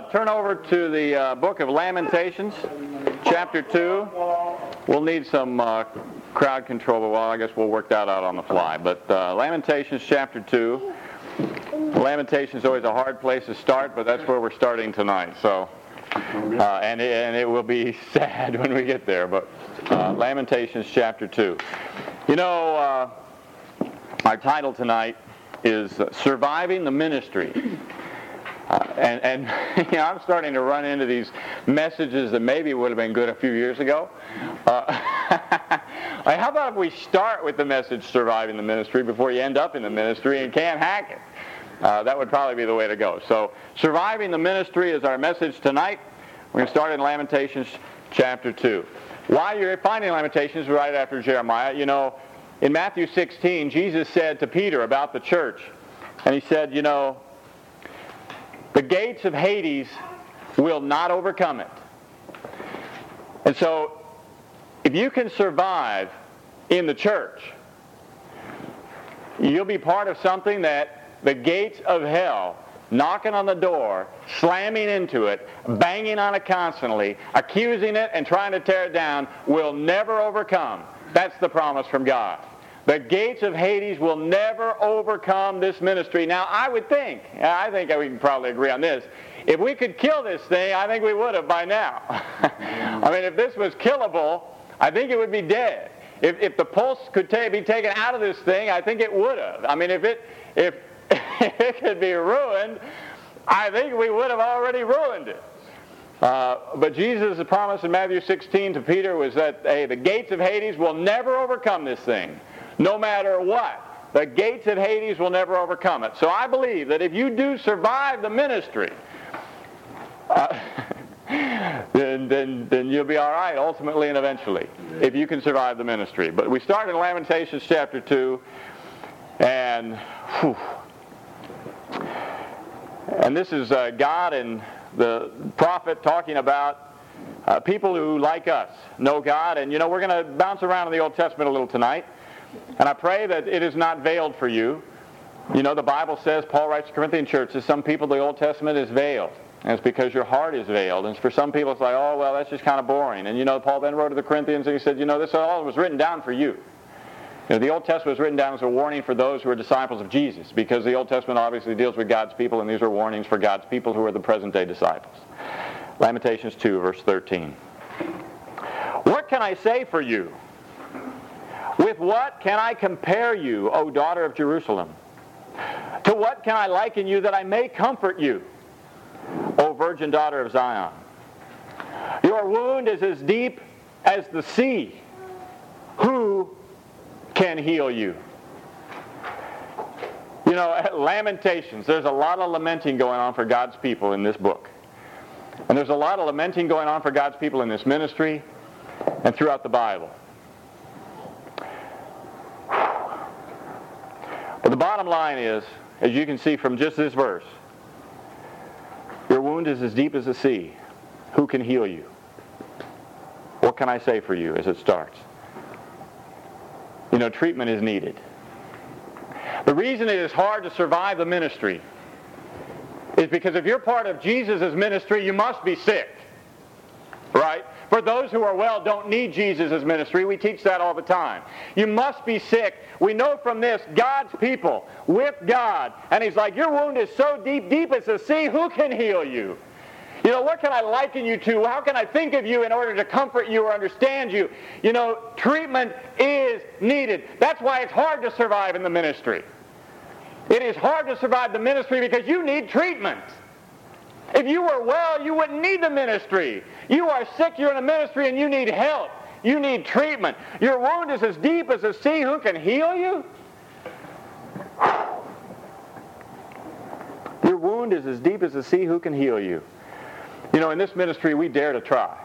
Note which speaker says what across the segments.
Speaker 1: turn over to the book of Lamentations, chapter 2. We'll need some crowd control, but well, I guess we'll work that out on the fly. But Lamentations, chapter 2. Lamentations is always a hard place to start, but that's where we're starting tonight. So, and it will be sad when we get there. But Lamentations, chapter 2. You know, our title tonight is Surviving the Ministry. And you know, I'm starting to run into these messages that maybe would have been good a few years ago. How about if we start with the message Surviving the Ministry before you end up in the ministry and can't hack it? That would probably be the way to go. So Surviving the Ministry is our message tonight. We're going to start in Lamentations chapter 2. While you're finding Lamentations right after Jeremiah, you know, in Matthew 16, Jesus said to Peter about the church, and he said, you know, the gates of Hades will not overcome it. And so, if you can survive in the church, you'll be part of something that the gates of hell, knocking on the door, slamming into it, banging on it constantly, accusing it and trying to tear it down, will never overcome. That's the promise from God. The gates of Hades will never overcome this ministry. Now, I think we can probably agree on this. If we could kill this thing, I think we would have by now. I mean, if this was killable, I think it would be dead. If the pulse could be taken out of this thing, I think it would have. I mean, if it could be ruined, I think we would have already ruined it. But Jesus' promise in Matthew 16 to Peter was that, hey, the gates of Hades will never overcome this thing. No matter what, the gates of Hades will never overcome it. So I believe that if you do survive the ministry, then you'll be all right ultimately and eventually, if you can survive the ministry. But we start in Lamentations chapter 2, and this is God and the prophet talking about people who, like us, know God. And, you know, we're going to bounce around in the Old Testament a little tonight. And I pray that it is not veiled for you. You know, the Bible says, Paul writes to Corinthian churches, some people the Old Testament is veiled. And it's because your heart is veiled. And for some people it's like, oh, well, that's just kind of boring. And, you know, Paul then wrote to the Corinthians and he said, you know, this all was written down for you. You know, the Old Testament was written down as a warning for those who are disciples of Jesus, because the Old Testament obviously deals with God's people, and these are warnings for God's people who are the present-day disciples. Lamentations 2, verse 13. What can I say for you? With what can I compare you, O daughter of Jerusalem? To what can I liken you that I may comfort you, O virgin daughter of Zion? Your wound is as deep as the sea. Who can heal you? You know, at Lamentations, there's a lot of lamenting going on for God's people in this book. And there's a lot of lamenting going on for God's people in this ministry and throughout the Bible. But the bottom line is, as you can see from just this verse, your wound is as deep as the sea. Who can heal you? What can I say for you as it starts? You know, treatment is needed. The reason it is hard to survive the ministry is because if you're part of Jesus' ministry, you must be sick. Right? For those who are well don't need Jesus' ministry. We teach that all the time. You must be sick. We know from this, God's people with God. And he's like, your wound is so deep, deep as the sea, who can heal you? You know, what can I liken you to? How can I think of you in order to comfort you or understand you? You know, treatment is needed. That's why it's hard to survive in the ministry. It is hard to survive the ministry because you need treatment. If you were well, you wouldn't need the ministry. You are sick, you're in a ministry, and you need help. You need treatment. Your wound is as deep as the sea. Who can heal you? Your wound is as deep as the sea. Who can heal you? You know, in this ministry, we dare to try.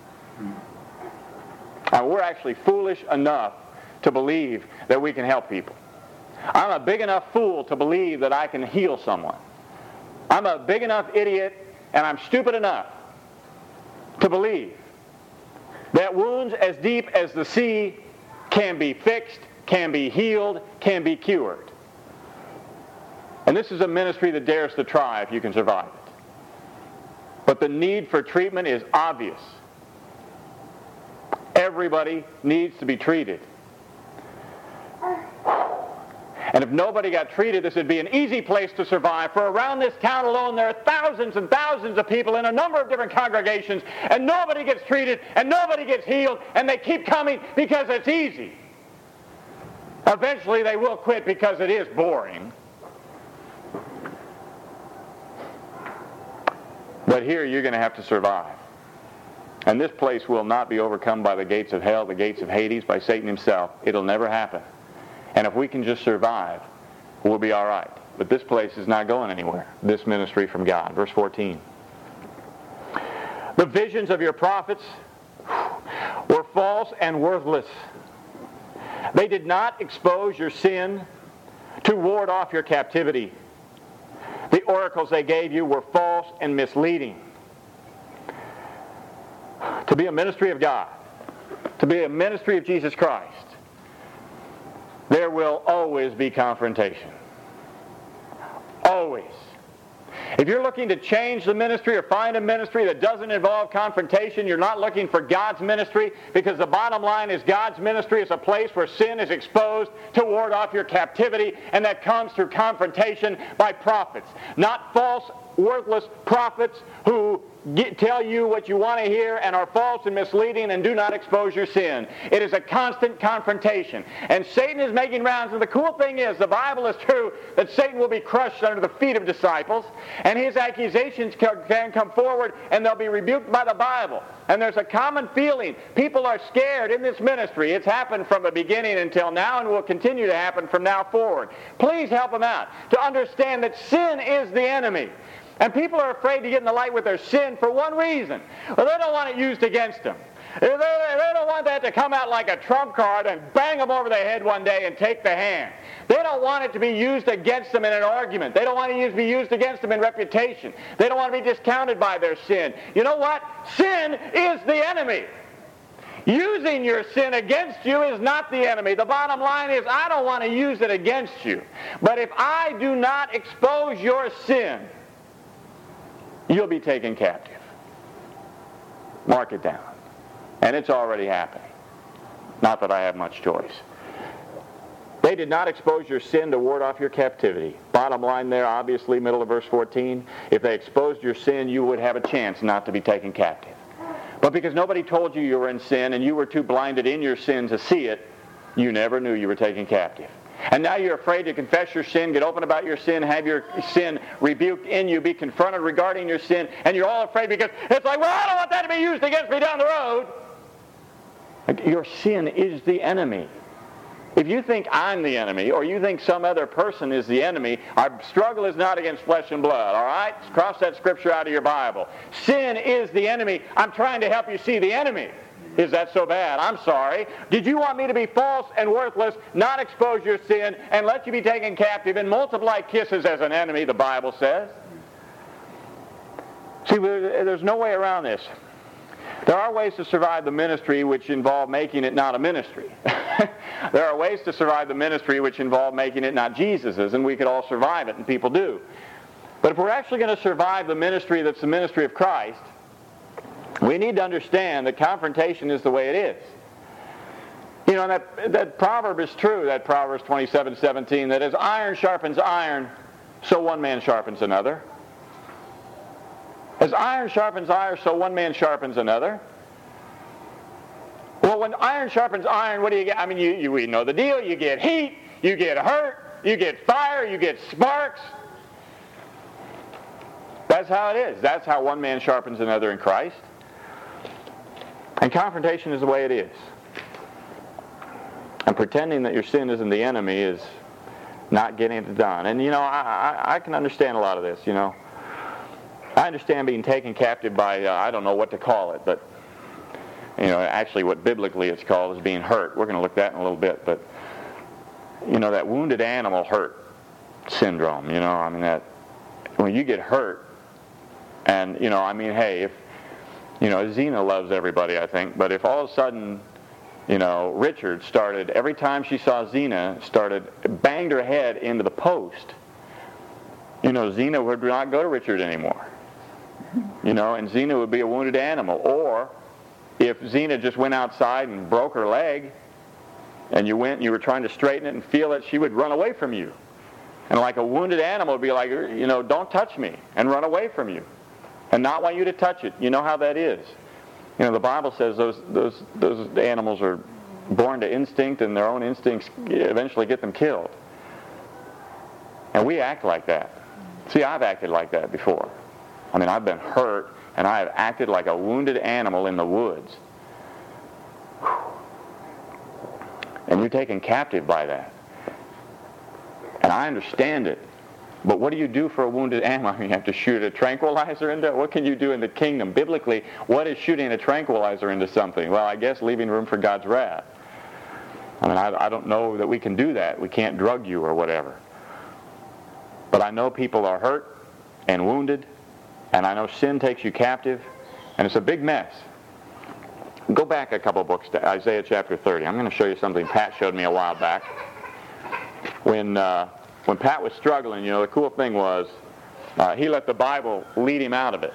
Speaker 1: We're actually foolish enough to believe that we can help people. I'm a big enough fool to believe that I can heal someone. I'm a big enough idiot, and I'm stupid enough to believe that wounds as deep as the sea can be fixed, can be healed, can be cured. And this is a ministry that dares to try if you can survive it. But the need for treatment is obvious. Everybody needs to be treated. And if nobody got treated, this would be an easy place to survive. For around this town alone, there are thousands and thousands of people in a number of different congregations, and nobody gets treated, and nobody gets healed, and they keep coming because it's easy. Eventually, they will quit because it is boring. But here, you're going to have to survive. And this place will not be overcome by the gates of hell, the gates of Hades, by Satan himself. It'll never happen. And if we can just survive, we'll be all right. But this place is not going anywhere, this ministry from God. Verse 14. The visions of your prophets were false and worthless. They did not expose your sin to ward off your captivity. The oracles they gave you were false and misleading. To be a ministry of God, to be a ministry of Jesus Christ, there will always be confrontation. Always. If you're looking to change the ministry or find a ministry that doesn't involve confrontation, you're not looking for God's ministry, because the bottom line is God's ministry is a place where sin is exposed to ward off your captivity, and that comes through confrontation by prophets. Not false, worthless prophets who tell you what you want to hear and are false and misleading and do not expose your sin. It is a constant confrontation. And Satan is making rounds. And the cool thing is, the Bible is true, that Satan will be crushed under the feet of disciples, and his accusations can come forward and they'll be rebuked by the Bible. And there's a common feeling. People are scared in this ministry. It's happened from the beginning until now and will continue to happen from now forward. Please help them out to understand that sin is the enemy. And people are afraid to get in the light with their sin for one reason. Well, they don't want it used against them. They don't want that to come out like a trump card and bang them over the head one day and take the hand. They don't want it to be used against them in an argument. They don't want it to be used against them in reputation. They don't want to be discounted by their sin. You know what? Sin is the enemy. Using your sin against you is not the enemy. The bottom line is, I don't want to use it against you. But if I do not expose your sin, you'll be taken captive. Mark it down. And it's already happening. Not that I have much choice. They did not expose your sin to ward off your captivity. Bottom line there, obviously, middle of verse 14, if they exposed your sin, you would have a chance not to be taken captive. But because nobody told you were in sin and you were too blinded in your sin to see it, you never knew you were taken captive. And now you're afraid to confess your sin, get open about your sin, have your sin rebuked in you, be confronted regarding your sin, and you're all afraid because it's like, well, I don't want that to be used against me down the road. Your sin is the enemy. If you think I'm the enemy, or you think some other person is the enemy, our struggle is not against flesh and blood, all right? Cross that scripture out of your Bible. Sin is the enemy. I'm trying to help you see the enemy. Is that so bad? I'm sorry. Did you want me to be false and worthless, not expose your sin, and let you be taken captive and multiply kisses as an enemy, the Bible says? See, there's no way around this. There are ways to survive the ministry which involve making it not a ministry. There are ways to survive the ministry which involve making it not Jesus's, and we could all survive it, and people do. But if we're actually going to survive the ministry that's the ministry of Christ, we need to understand that confrontation is the way it is. You know, that proverb is true, that Proverbs 27:17, that as iron sharpens iron, so one man sharpens another. As iron sharpens iron, so one man sharpens another. Well, when iron sharpens iron, what do you get? I mean, we know the deal. You get heat, you get hurt, you get fire, you get sparks. That's how it is. That's how one man sharpens another in Christ. And confrontation is the way it is. And pretending that your sin isn't the enemy is not getting it done. And, you know, I can understand a lot of this, you know. I understand being taken captive by, I don't know what to call it, but, you know, actually what biblically it's called is being hurt. We're going to look at that in a little bit. But, you know, that wounded animal hurt syndrome, you know, I mean, that when you get hurt, and, you know, I mean, hey, if, you know, Xena loves everybody, I think, but if all of a sudden, you know, Richard started, every time she saw Xena, banged her head into the post, you know, Xena would not go to Richard anymore. And Zena would be a wounded animal. Or if Zena just went outside and broke her leg, and you went and you were trying to straighten it and feel it, she would run away from you. And like a wounded animal would be like, don't touch me, and run away from you, and not want you to touch it. You know how that is. The Bible says those animals are born to instinct, and their own instincts eventually get them killed. And we act like that. See, I've acted like that before. I've been hurt, and I have acted like a wounded animal in the woods. And you're taken captive by that. And I understand it. But what do you do for a wounded animal? You have to shoot a tranquilizer into it? What can you do in the kingdom? Biblically, what is shooting a tranquilizer into something? Well, I guess leaving room for God's wrath. I don't know that we can do that. We can't drug you or whatever. But I know people are hurt and wounded, and I know sin takes you captive, and it's a big mess. Go back a couple books to Isaiah chapter 30. I'm going to show you something Pat showed me a while back. When Pat was struggling, the cool thing was he let the Bible lead him out of it.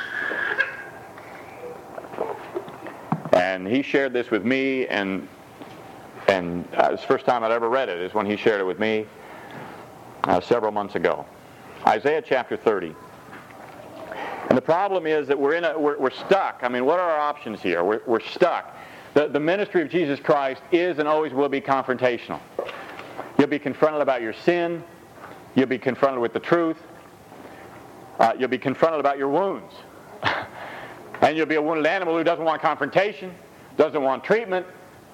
Speaker 1: And he shared this with me, and it's the first time I'd ever read it is when he shared it with me several months ago. Isaiah chapter 30. And the problem is that we're stuck. What are our options here? We're stuck. The ministry of Jesus Christ is and always will be confrontational. You'll be confronted about your sin. You'll be confronted with the truth. You'll be confronted about your wounds. And you'll be a wounded animal who doesn't want confrontation, doesn't want treatment,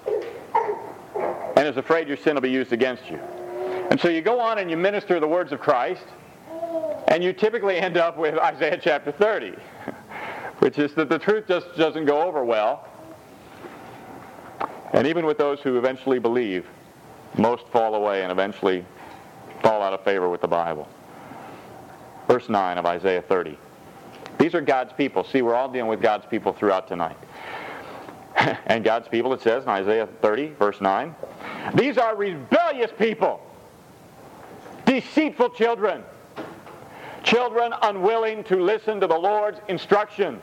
Speaker 1: and is afraid your sin will be used against you. And so you go on and you minister the words of Christ, and you typically end up with Isaiah chapter 30, which is that the truth just doesn't go over well. And even with those who eventually believe, most fall away and eventually fall out of favor with the Bible. Verse 9 of Isaiah 30. These are God's people. See, we're all dealing with God's people throughout tonight. And God's people, it says in Isaiah 30, verse 9, these are rebellious people, deceitful children, children unwilling to listen to the Lord's instruction.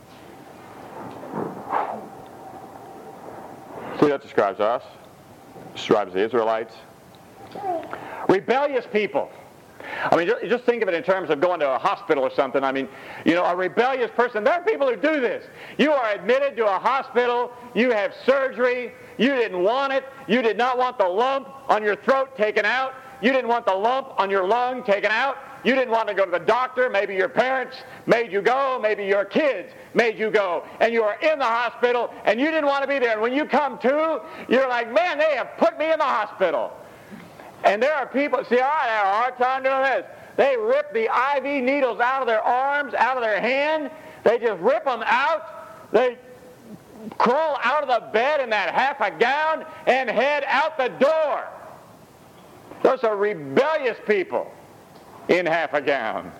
Speaker 1: See, that describes us. Describes the Israelites. Rebellious people. Just think of it in terms of going to a hospital or something. A rebellious person. There are people who do this. You are admitted to a hospital. You have surgery. You didn't want it. You did not want the lump on your throat taken out. You didn't want the lump on your lung taken out. You didn't want to go to the doctor. Maybe your parents made you go. Maybe your kids made you go. And you are in the hospital, and you didn't want to be there. And when you come to, you're like, man, they have put me in the hospital. And there are people, see, I have a hard time doing this. They rip the IV needles out of their arms, out of their hand. They just rip them out. They crawl out of the bed in that half a gown and head out the door. Those are rebellious people in half a gown.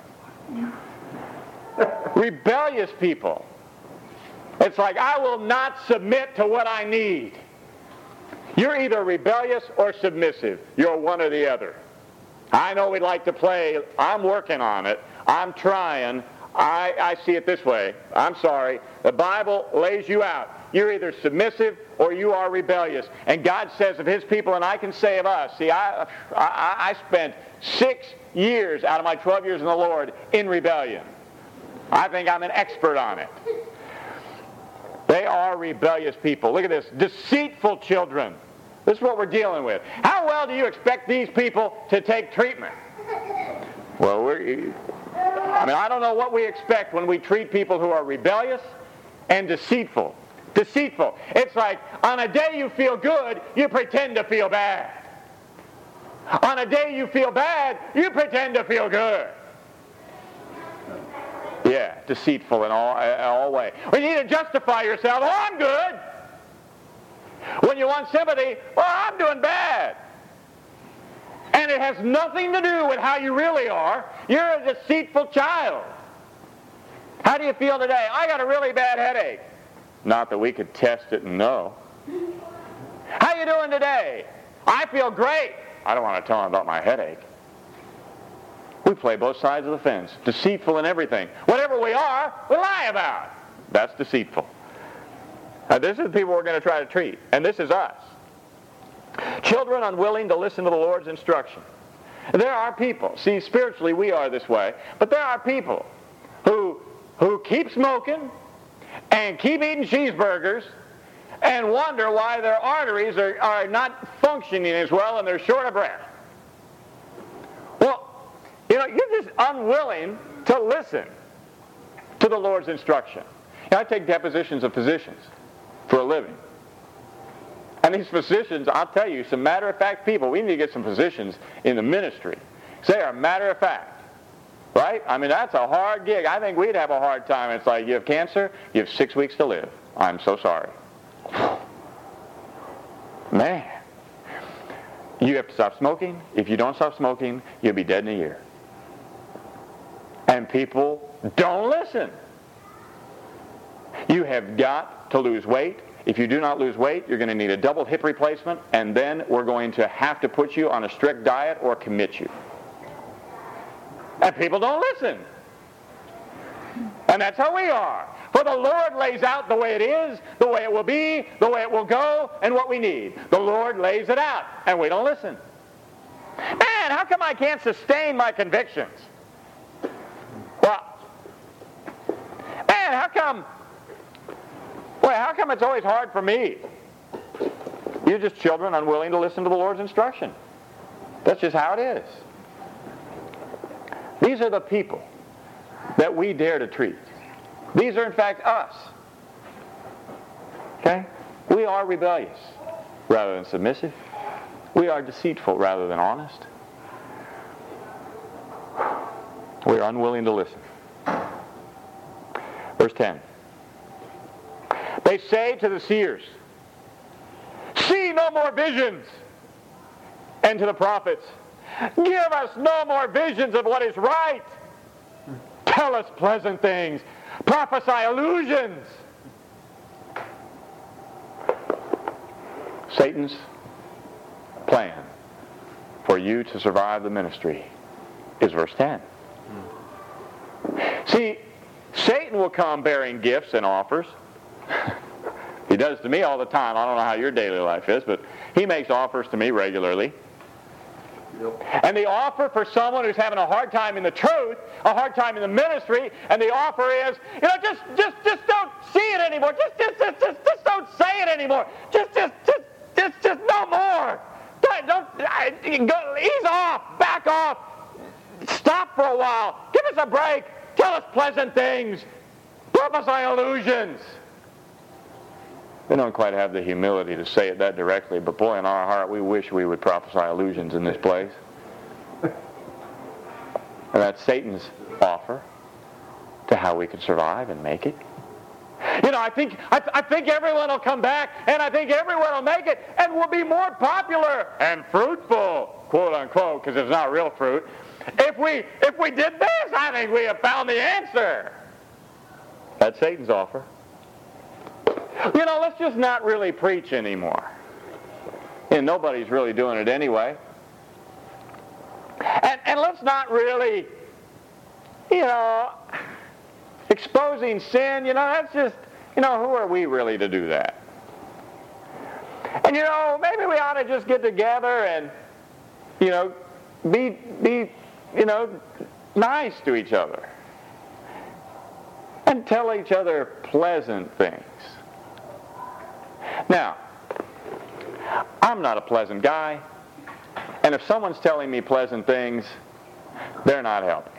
Speaker 1: Rebellious people. It's like, I will not submit to what I need. You're either rebellious or submissive. You're one or the other. I know we'd like to play. I'm working on it. I'm trying. I see it this way. I'm sorry. The Bible lays you out. You're either submissive or you are rebellious. And God says of His people, and I can say of us, see, I spent 6 years out of my 12 years in the Lord in rebellion. I think I'm an expert on it. They are rebellious people. Look at this. Deceitful children. This is what we're dealing with. How well do you expect these people to take treatment? Well, I don't know what we expect when we treat people who are rebellious and deceitful. Deceitful. It's like, on a day you feel good, you pretend to feel bad. On a day you feel bad, you pretend to feel good. Yeah, deceitful in all way. When you need to justify yourself, oh, I'm good. When you want sympathy, oh, I'm doing bad. And it has nothing to do with how you really are. You're a deceitful child. How do you feel today? I got a really bad headache. Not that we could test it and know. How you doing today? I feel great. I don't want to tell them about my headache. We play both sides of the fence. Deceitful in everything. Whatever we are, we lie about. That's deceitful. Now, this is the people we're going to try to treat. And this is us. Children unwilling to listen to the Lord's instruction. There are people. See, spiritually we are this way. But there are people who keep smoking and keep eating cheeseburgers and wonder why their arteries are not functioning as well and they're short of breath. Well, you're just unwilling to listen to the Lord's instruction. I take depositions of physicians for a living. And these physicians, I'll tell you, some matter-of-fact people. We need to get some physicians in the ministry. They are matter-of-fact. Right? I mean, that's a hard gig. I think we'd have a hard time. It's like, you have cancer, you have 6 weeks to live. I'm so sorry. Man. You have to stop smoking. If you don't stop smoking, you'll be dead in a year. And people don't listen. You have got to lose weight. If you do not lose weight, you're going to need a double hip replacement, and then we're going to have to put you on a strict diet or commit you. And people don't listen. And that's how we are. For the Lord lays out the way it is, the way it will be, the way it will go, and what we need. The Lord lays it out, and we don't listen. Man, how come I can't sustain my convictions? Well, man, how come it's always hard for me? You're just children unwilling to listen to the Lord's instruction. That's just how it is. These are the people that we dare to treat. These are, in fact, us. Okay? We are rebellious rather than submissive. We are deceitful rather than honest. We are unwilling to listen. Verse 10. They say to the seers, "See no more visions." And to the prophets, "Give us no more visions of what is right. Tell us pleasant things. Prophesy illusions." Satan's plan for you to survive the ministry is verse 10. See, Satan will come bearing gifts and offers. He does to me all the time. I don't know how your daily life is, but he makes offers to me regularly. And the offer for someone who's having a hard time in the truth, a hard time in the ministry, and the offer is, just don't see it anymore. Just don't say it anymore. Just no more. Go, ease off, back off, stop for a while, give us a break, tell us pleasant things, prophesy illusions. They don't quite have the humility to say it that directly, but boy, in our heart, we wish we would prophesy illusions in this place. And that's Satan's offer to how we can survive and make it. I think everyone will come back, and I think everyone will make it, and will be more popular and fruitful, quote unquote, because it's not real fruit. If we did this, I think we have found the answer. That's Satan's offer. Let's just not really preach anymore. And nobody's really doing it anyway. And let's not really, exposing sin, that's just, who are we really to do that? And, maybe we ought to just get together and, be nice to each other. And tell each other pleasant things. Now, I'm not a pleasant guy, and if someone's telling me pleasant things, they're not helping.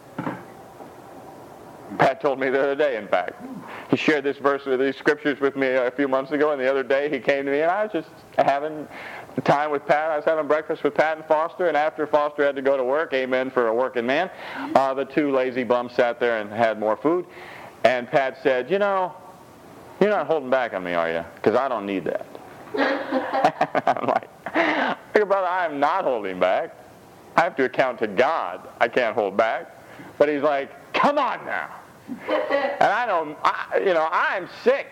Speaker 1: Pat told me the other day, in fact. He shared this verse with these scriptures with me a few months ago, and the other day he came to me, and I was just having time with Pat. I was having breakfast with Pat and Foster, and after Foster had to go to work, amen for a working man, the two lazy bums sat there and had more food. And Pat said, "You're not holding back on me, are you? Because I don't need that." I'm like, "Brother, I am not holding back. I have to account to God. I can't hold back." But he's like, "Come on now." And I know, I'm sick.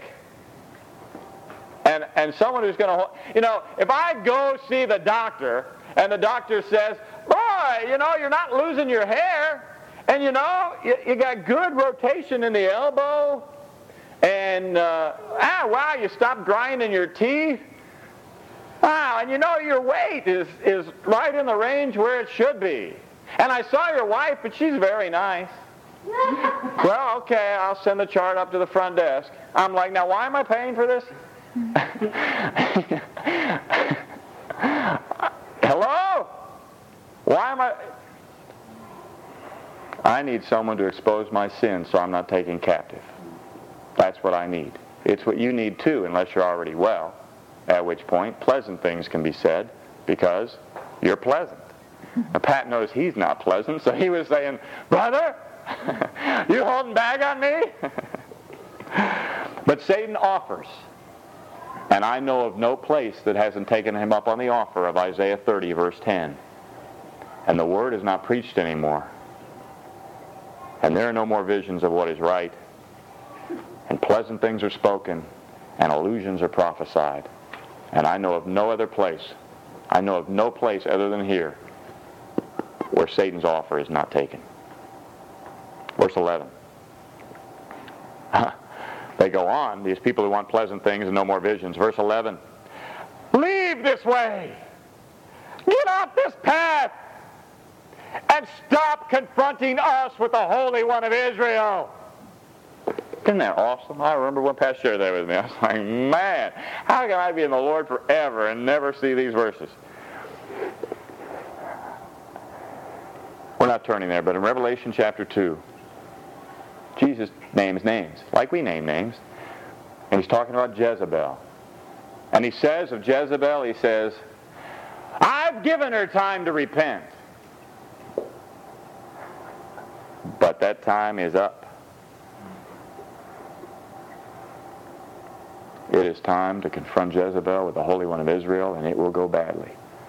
Speaker 1: And someone who's going to hold, if I go see the doctor and the doctor says, "Boy, you're not losing your hair. And you got good rotation in the elbow. And, wow, you stopped grinding your teeth. Wow, and your weight is right in the range where it should be. And I saw your wife, but she's very nice. Well, okay, I'll send the chart up to the front desk. I'm like, now why am I paying for this? Hello? Why am I need someone to expose my sins so I'm not taken captive. That's what I need. It's what you need too, unless you're already well, at which point pleasant things can be said because you're pleasant. Now, Pat knows he's not pleasant, so he was saying, brother, you holding back on me? But Satan offers. And I know of no place that hasn't taken him up on the offer of Isaiah 30, verse 10. And the word is not preached anymore. And there are no more visions of what is right. And pleasant things are spoken. And illusions are prophesied. And I know of no other place. I know of no place other than here where Satan's offer is not taken. Verse 11. They go on, these people who want pleasant things and no more visions. Verse 11. Leave this way. Get off this path. And stop confronting us with the Holy One of Israel. Isn't that awesome? I remember when Pat shared that with me. I was like, man, how can I be in the Lord forever and never see these verses? We're not turning there, but in Revelation chapter 2, Jesus names names, like we name names. And he's talking about Jezebel. And he says of Jezebel, he says, I've given her time to repent. But that time is up. It is time to confront Jezebel with the Holy One of Israel, and it will go badly.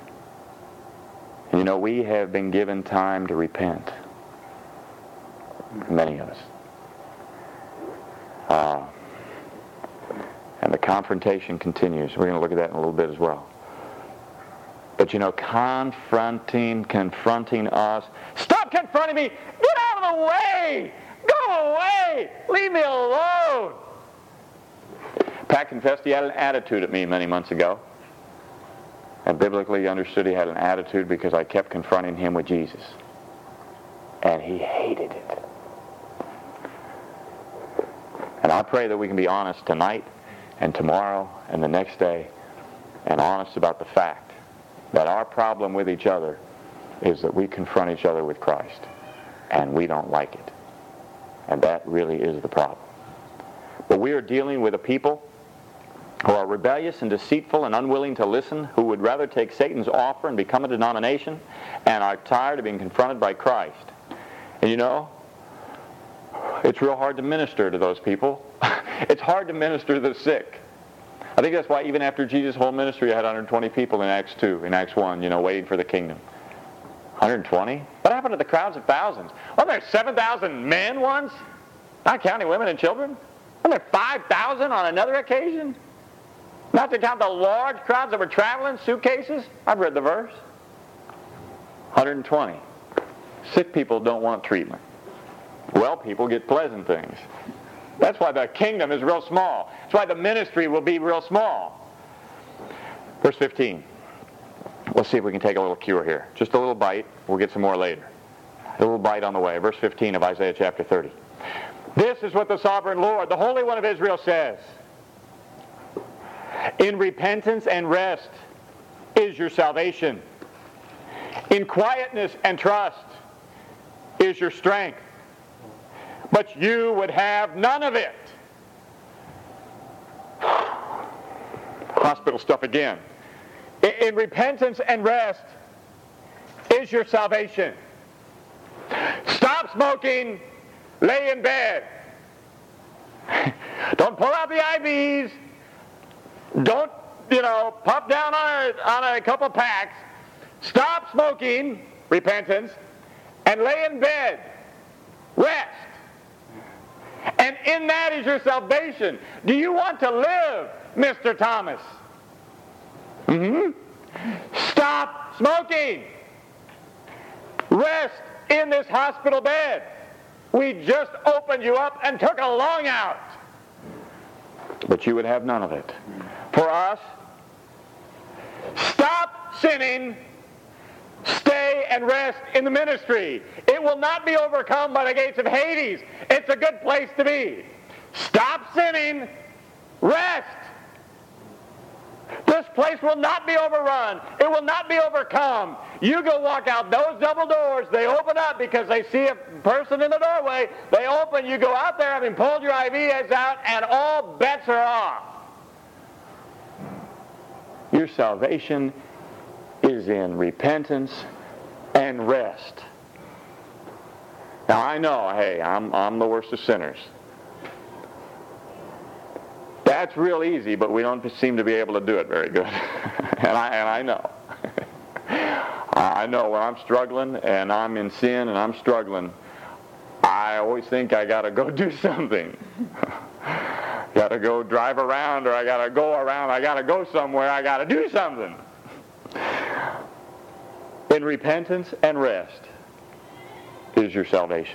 Speaker 1: And we have been given time to repent. Many of us. And the confrontation continues. We're going to look at that in a little bit as well. But confronting us. Stop confronting me! Get out of the way! Go away! Leave me alone! Pat confessed he had an attitude at me many months ago. And biblically understood he had an attitude because I kept confronting him with Jesus. And he hated it. And I pray that we can be honest tonight and tomorrow and the next day and honest about the fact that our problem with each other is that we confront each other with Christ and we don't like it. And that really is the problem. But we are dealing with a people who are rebellious and deceitful and unwilling to listen, who would rather take Satan's offer and become a denomination and are tired of being confronted by Christ. And it's real hard to minister to those people. It's hard to minister to the sick. I think that's why even after Jesus' whole ministry, he had 120 people in Acts 2, in Acts 1, waiting for the kingdom. 120? What happened to the crowds of thousands? Wasn't there 7,000 men once? Not counting women and children? Wasn't there 5,000 on another occasion? Not to count the large crowds that were traveling, suitcases? I've read the verse. 120. Sick people don't want treatment. Well people get pleasant things. That's why the kingdom is real small. That's why the ministry will be real small. Verse 15. Let's see if we can take a little cure here. Just a little bite. We'll get some more later. A little bite on the way. Verse 15 of Isaiah chapter 30. This is what the sovereign Lord, the Holy One of Israel, says. In repentance and rest is your salvation. In quietness and trust is your strength. But you would have none of it. Hospital stuff again. In repentance and rest is your salvation. Stop smoking. Lay in bed. Don't pull out the IVs. Don't, pop down on a couple packs. Stop smoking, repentance, and lay in bed. Rest. And in that is your salvation. Do you want to live, Mr. Thomas? Stop smoking. Rest in this hospital bed. We just opened you up and took a lung out. But you would have none of it. For us, stop sinning, stay and rest in the ministry. It will not be overcome by the gates of Hades. It's a good place to be. Stop sinning, rest. This place will not be overrun. It will not be overcome. You go walk out those double doors. They open up because they see a person in the doorway. They open. You go out there having pulled your IVs out, and all bets are off. Your salvation is in repentance and rest. Now I know, hey, I'm the worst of sinners. That's real easy, but we don't seem to be able to do it very good. and I know. I know when I'm struggling and I'm in sin and I'm struggling, I always think I got to go do something. Got to go drive around, or I got to go around, I got to go somewhere, I got to do something. In repentance and rest is your salvation.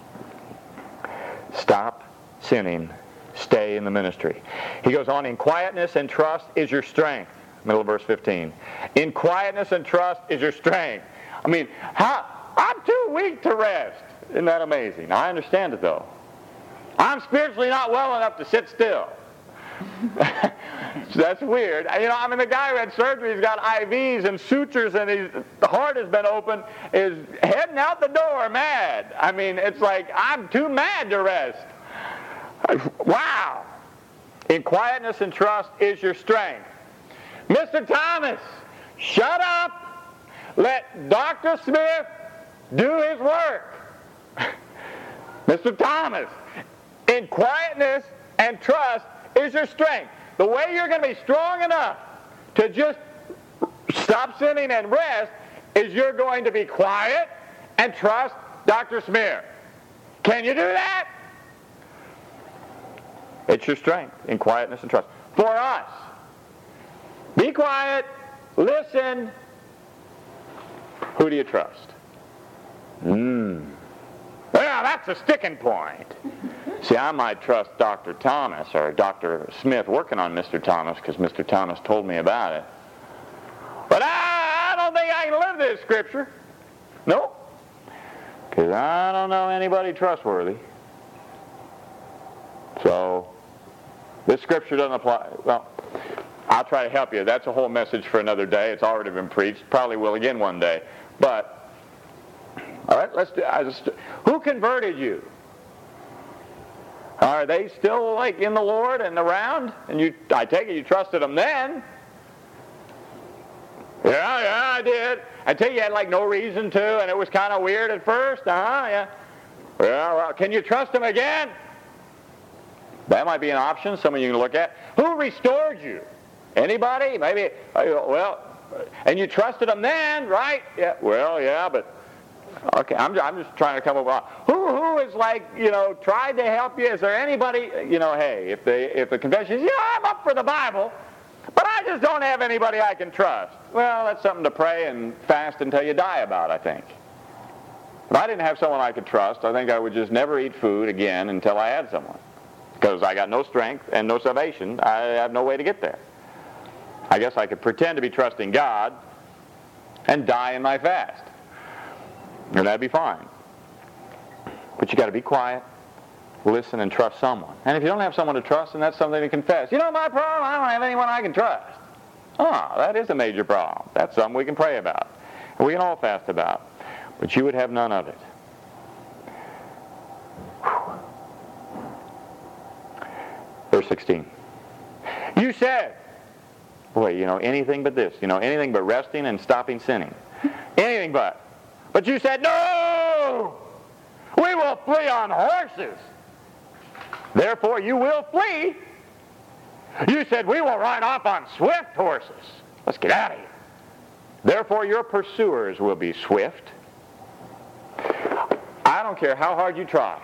Speaker 1: Stop sinning. Stay in the ministry. He goes on, in quietness and trust is your strength. Middle of verse 15. In quietness and trust is your strength. I mean, I'm too weak to rest. Isn't that amazing? I understand it though. I'm spiritually not well enough to sit still. That's weird. You know, I mean, the guy who had surgery, he's got IVs and sutures, and the heart has been open, is heading out the door mad. I mean, it's like, I'm too mad to rest. Wow. In quietness and trust is your strength. Mr. Thomas, shut up. Let Dr. Smith do his work. Mr. Thomas, in quietness and trust is your strength. The way you're going to be strong enough to just stop sinning and rest is you're going to be quiet and trust Dr. Smith. Can you do that? It's your strength in quietness and trust. For us, be quiet, listen. Who do you trust? Well, that's a sticking point. See, I might trust Dr. Thomas or Dr. Smith working on Mr. Thomas because Mr. Thomas told me about it. But I don't think I can live this scripture. Nope. Because I don't know anybody trustworthy. So, this scripture doesn't apply. Well, I'll try to help you. That's a whole message for another day. It's already been preached. Probably will again one day. But, all right, let's do. Who converted you? Are they still like in the Lord and around? And I take it you trusted them then. Yeah, I did. I tell you, you had like no reason to, and it was kind of weird at first. Yeah. Well, can you trust them again? That might be an option. Some of you can look at. Who restored you? Anybody? Maybe. Well, and you trusted them then, right? Yeah. Well, yeah, but okay. I'm just trying to come up with who is like, tried to help you. Is there anybody? Hey, if the confession is, I'm up for the Bible, but I just don't have anybody I can trust. Well, that's something to pray and fast until you die about, I think. If I didn't have someone I could trust, I think I would just never eat food again until I had someone. Because I got no strength and no salvation. I have no way to get there. I guess I could pretend to be trusting God and die in my fast. And that'd be fine. But you got to be quiet, listen, and trust someone. And if you don't have someone to trust, then that's something to confess. My problem? I don't have anyone I can trust. That is a major problem. That's something we can pray about. And we can all fast about. But you would have none of it. Verse 16. You said, boy, anything but this. Anything but resting and stopping sinning. Anything but. But you said, no! We will flee on horses. Therefore, you will flee. You said, we will ride off on swift horses. Let's get out of here. Therefore, your pursuers will be swift. I don't care how hard you try.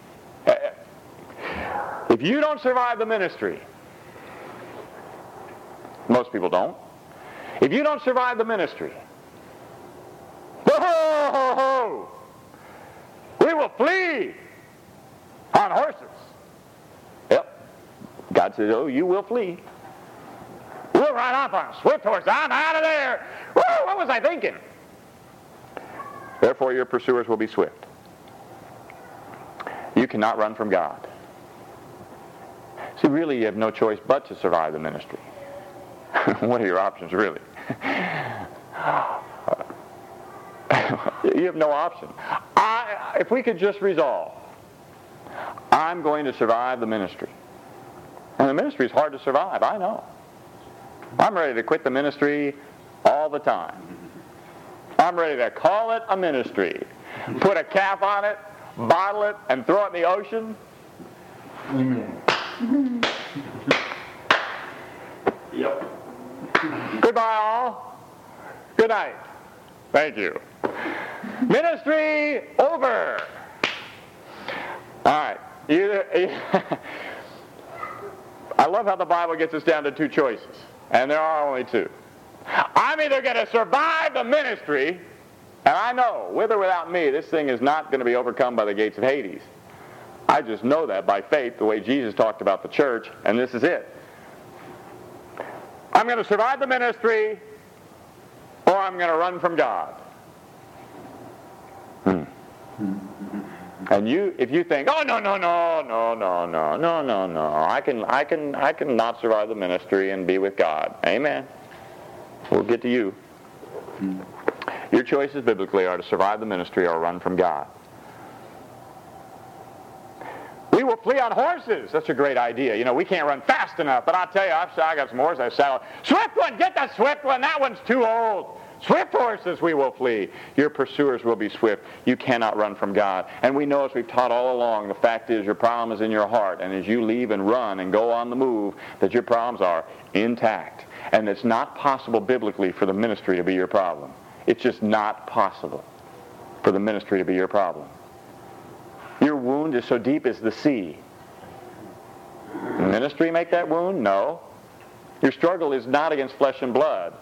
Speaker 1: If you don't survive the ministry, most people don't. If you don't survive the ministry, flee on horses. Yep. God says, oh, you will flee. We'll ride off on a swift horse. I'm out of there. Woo, what was I thinking? Therefore, your pursuers will be swift. You cannot run from God. See, really, you have no choice but to survive the ministry. What are your options, really? You have no option. If we could just resolve, I'm going to survive the ministry. And the ministry is hard to survive, I know. I'm ready to quit the ministry all the time. I'm ready to call it a ministry. Put a cap on it, bottle it, and throw it in the ocean. Amen. Yep. Goodbye, all. Good night. Thank you. Ministry over. All right. I love how the Bible gets us down to two choices, and there are only two. I'm either going to survive the ministry, and I know, with or without me, this thing is not going to be overcome by the gates of Hades. I just know that by faith, the way Jesus talked about the church, and this is it. I'm going to survive the ministry, or I'm going to run from God. And if you think, oh, no, I can not survive the ministry and be with God. Amen. We'll get to you. Your choices biblically are to survive the ministry or run from God. We will flee on horses. That's a great idea. You know, we can't run fast enough, but I'll tell you, I got some horses I saddle. Swift one, get the swift one. That one's too old. Swift horses we will flee. Your pursuers will be swift. You cannot run from God. And we know, as we've taught all along, the fact is your problem is in your heart. And as you leave and run and go on the move, that your problems are intact. And it's not possible biblically for the ministry to be your problem. It's just not possible for the ministry to be your problem. Your wound is so deep as the sea. The ministry make that wound? No. Your struggle is not against flesh and blood.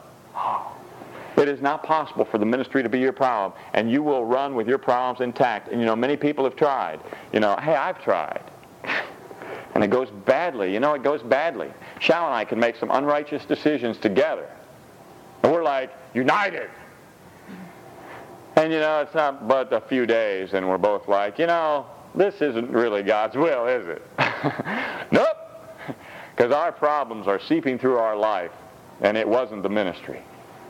Speaker 1: It is not possible for the ministry to be your problem, and you will run with your problems intact. And you know, many people have tried. You know, hey, I've tried. And it goes badly. You know, it goes badly. Shal and I can make some unrighteous decisions together. And we're like, united. And you know, it's not but a few days, and we're both like, you know, this isn't really God's will, is it? Nope. Because our problems are seeping through our life, and it wasn't the ministry.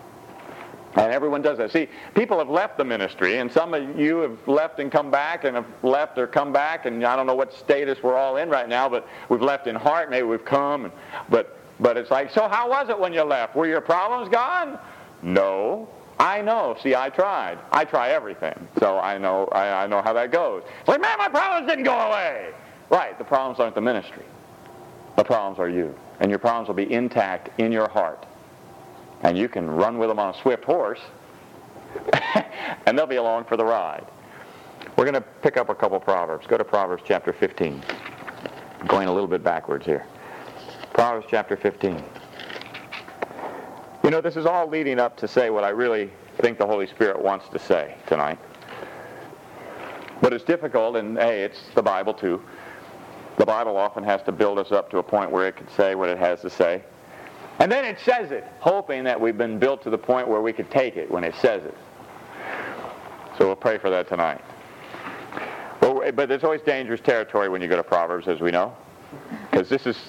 Speaker 1: And everyone does that. See, people have left the ministry, and some of you have left and come back, and have left or come back, and I don't know what status we're all in right now, but we've left in heart, maybe we've come, but it's like, so how was it when you left? Were your problems gone? No. I know. See, I tried. I try everything, so I know how that goes. It's like, man, my problems didn't go away. Right, the problems aren't the ministry. The problems are you, and your problems will be intact in your heart. And you can run with them on a swift horse, and they'll be along for the ride. We're going to pick up a couple Proverbs. Go to Proverbs chapter 15. I'm going a little bit backwards here. Proverbs chapter 15. You know, this is all leading up to say what I really think the Holy Spirit wants to say tonight. But it's difficult, and hey, it's the Bible too. The Bible often has to build us up to a point where it can say what it has to say. And then it says it, hoping that we've been built to the point where we could take it when it says it. So we'll pray for that tonight. But there's always dangerous territory when you go to Proverbs, as we know. Because this is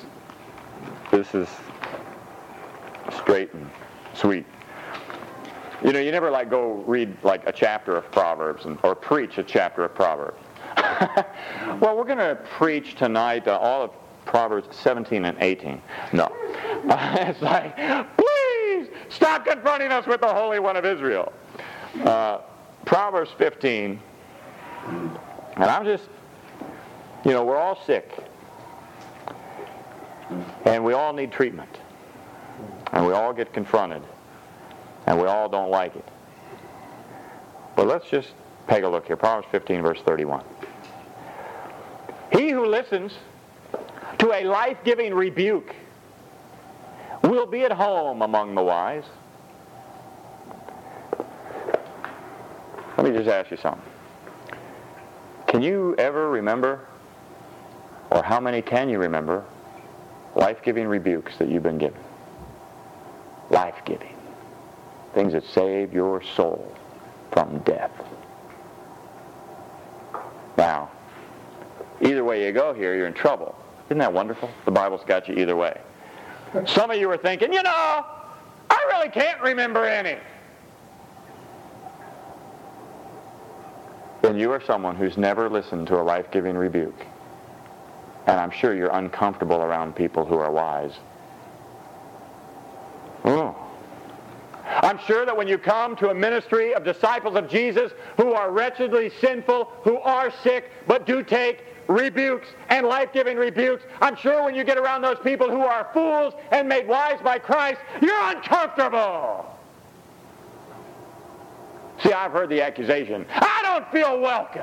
Speaker 1: straight and sweet. You know, you never go read a chapter of Proverbs or preach a chapter of Proverbs. Well, we're going to preach tonight all of Proverbs 17 and 18. No. It's like, please stop confronting us with the Holy One of Israel. Proverbs 15. And I'm just, you know, we're all sick. And we all need treatment. And we all get confronted. And we all don't like it. But let's just take a look here. Proverbs 15, verse 31. He who listens to a life-giving rebuke will be at home among the wise. Let me just ask you something. Can you ever remember, or how many can you remember, life-giving rebukes that you've been given? Life-giving. Things that save your soul from death. Now, either way you go here, you're in trouble. Isn't that wonderful? The Bible's got you either way. Some of you are thinking, I really can't remember any. Then you are someone who's never listened to a life-giving rebuke. And I'm sure you're uncomfortable around people who are wise. Oh. I'm sure that when you come to a ministry of disciples of Jesus who are wretchedly sinful, who are sick, but do take rebukes and life-giving rebukes, I'm sure when you get around those people who are fools and made wise by Christ, you're uncomfortable. See, I've heard the accusation, I don't feel welcome.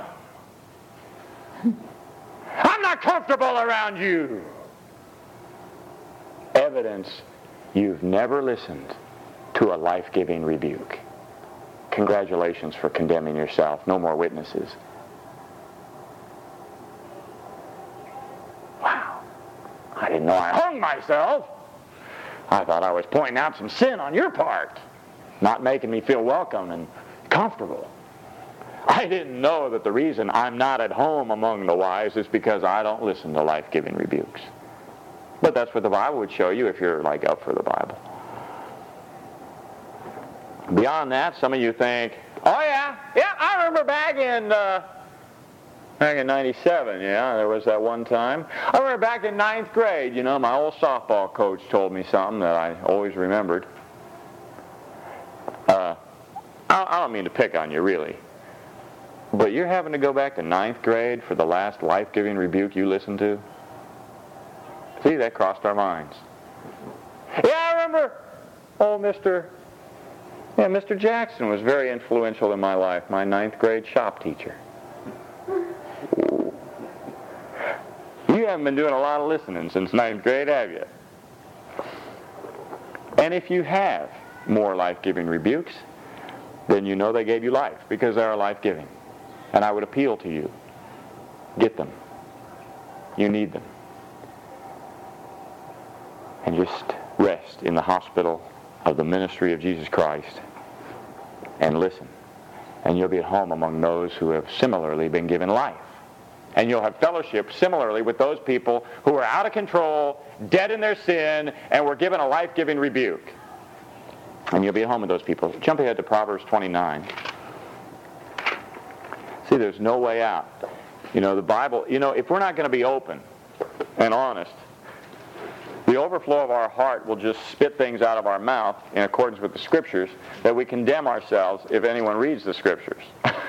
Speaker 1: I'm not comfortable around you. Evidence you've never listened to a life-giving rebuke. Congratulations for condemning yourself. No more witnesses. Wow. I didn't know I hung myself. I thought I was pointing out some sin on your part, not making me feel welcome and comfortable. I didn't know that the reason I'm not at home among the wise is because I don't listen to life-giving rebukes. But that's what the Bible would show you if you're up for the Bible. Beyond that, some of you think, oh yeah, I remember back in 97, there was that one time. I remember back in 9th grade, my old softball coach told me something that I always remembered. I don't mean to pick on you, really. But you're having to go back to 9th grade for the last life-giving rebuke you listened to? See, that crossed our minds. Yeah, I remember, Mr. Jackson was very influential in my life, my 9th grade shop teacher. You haven't been doing a lot of listening since 9th grade, have you? And if you have more life-giving rebukes, then you know they gave you life, because they are life-giving. And I would appeal to you, get them. You need them. And just rest in the hospital of the ministry of Jesus Christ and listen. And you'll be at home among those who have similarly been given life. And you'll have fellowship similarly with those people who are out of control, dead in their sin, and were given a life-giving rebuke. And you'll be at home with those people. Jump ahead to Proverbs 29. See, there's no way out. The Bible, if we're not going to be open and honest, the overflow of our heart will just spit things out of our mouth in accordance with the Scriptures that we condemn ourselves if anyone reads the Scriptures.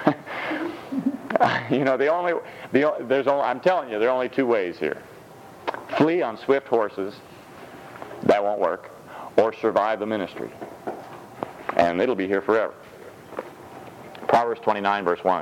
Speaker 1: I'm telling you, there are only two ways here. Flee on swift horses, that won't work, or survive the ministry. And it'll be here forever. Proverbs 29, verse 1.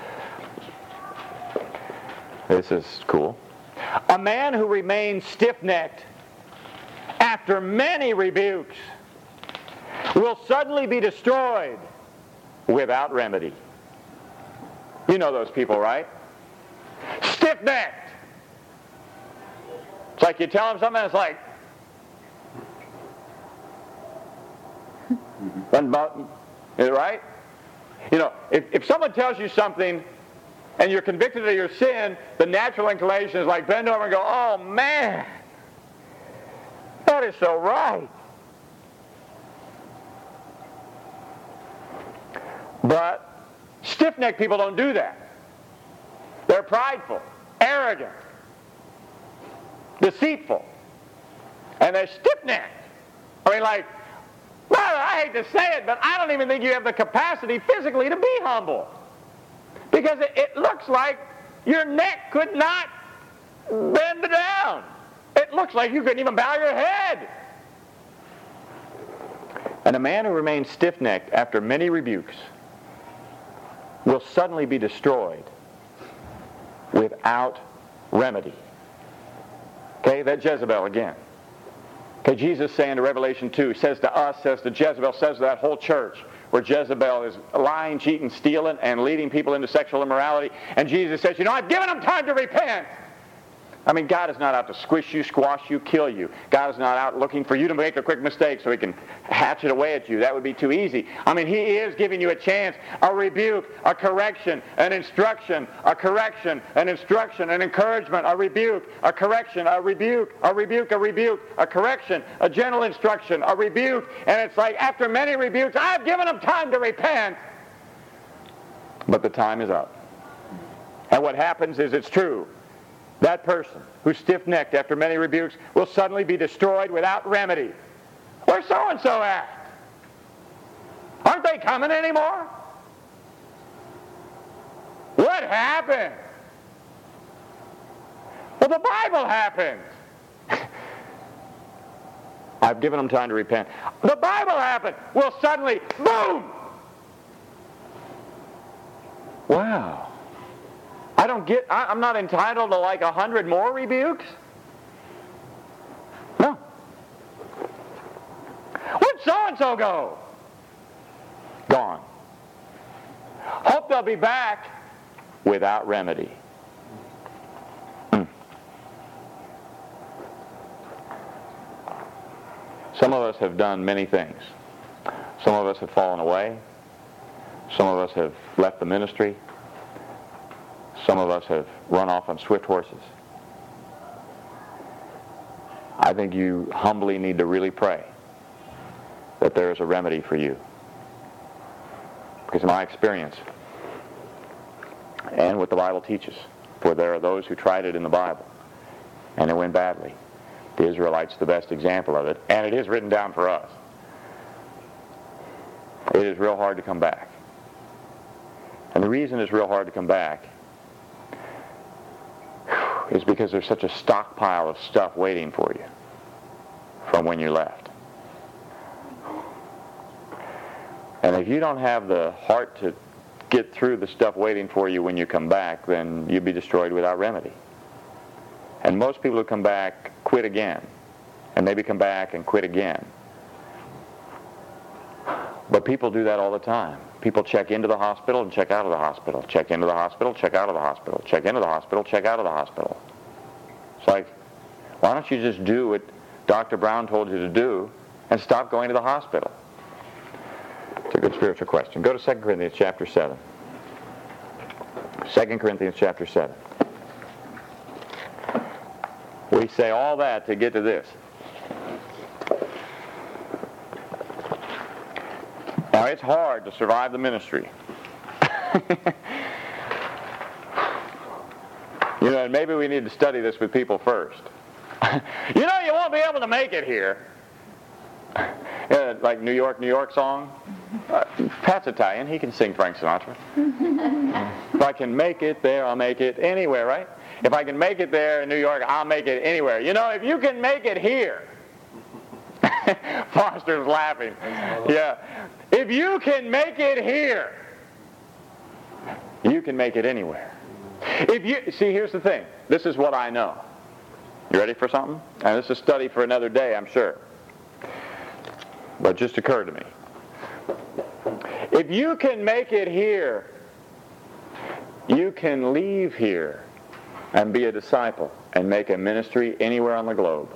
Speaker 1: This is cool. A man who remains stiff-necked after many rebukes will suddenly be destroyed without remedy. You know those people, right? Stiff-necked. It's like you tell them something, it's like, right? If someone tells you something and you're convicted of your sin, the natural inclination is like bend over and go, oh man, that is so right. But stiff-necked people don't do that. They're prideful, arrogant, deceitful, and they're stiff-necked. Well, I hate to say it, but I don't even think you have the capacity physically to be humble. Because it looks like your neck could not bend down. It looks like you couldn't even bow your head. And a man who remains stiff-necked after many rebukes will suddenly be destroyed without remedy. Okay, that Jezebel again. Okay, Jesus saying to Revelation 2, says to us, says to Jezebel, says to that whole church, where Jezebel is lying, cheating, stealing, and leading people into sexual immorality. And Jesus says, I've given them time to repent. I mean, God is not out to squish you, squash you, kill you. God is not out looking for you to make a quick mistake so He can hatchet away at you. That would be too easy. I mean, He is giving you a chance, a rebuke, a correction, an instruction, a correction, an instruction, an encouragement, a rebuke, a correction, a rebuke, a rebuke, a rebuke, a correction, a gentle instruction, a rebuke. And it's like, after many rebukes, I've given them time to repent. But the time is up. And what happens is, it's true. That person who's stiff-necked after many rebukes will suddenly be destroyed without remedy. Where's so-and-so at? Aren't they coming anymore? What happened? Well, the Bible happened. I've given them time to repent. The Bible happened. Well, suddenly, boom! Wow. I'm not entitled to like 100 more rebukes? No. Where'd so-and-so go? Gone. Hope they'll be back without remedy. Some of us have done many things. Some of us have fallen away. Some of us have left the ministry. Some of us have run off on swift horses. I think you humbly need to really pray that there is a remedy for you. Because in my experience, and what the Bible teaches, for there are those who tried it in the Bible, and it went badly. The Israelites are the best example of it, and it is written down for us. It is real hard to come back. And the reason it's real hard to come back is because there's such a stockpile of stuff waiting for you from when you left. And if you don't have the heart to get through the stuff waiting for you when you come back, then you'll be destroyed without remedy. And most people who come back quit again, and maybe come back and quit again. But people do that all the time. People check into the hospital and check out of the hospital. Check into the hospital, check out of the hospital. Check into the hospital, check out of the hospital. It's like, why don't you just do what Dr. Brown told you to do and stop going to the hospital? It's a good spiritual question. Go to 2 Corinthians chapter 7. 2 Corinthians chapter 7. We say all that to get to this. Now, it's hard to survive the ministry. And maybe we need to study this with people first. You won't be able to make it here. Like New York, New York song. Pat's Italian. He can sing Frank Sinatra. If I can make it there, I'll make it anywhere, right? If I can make it there in New York, I'll make it anywhere. If you can make it here. Foster's laughing. Yeah. If you can make it here, you can make it anywhere. See, here's the thing. This is what I know. You ready for something? And this is a study for another day, I'm sure. But it just occurred to me. If you can make it here, you can leave here and be a disciple and make a ministry anywhere on the globe.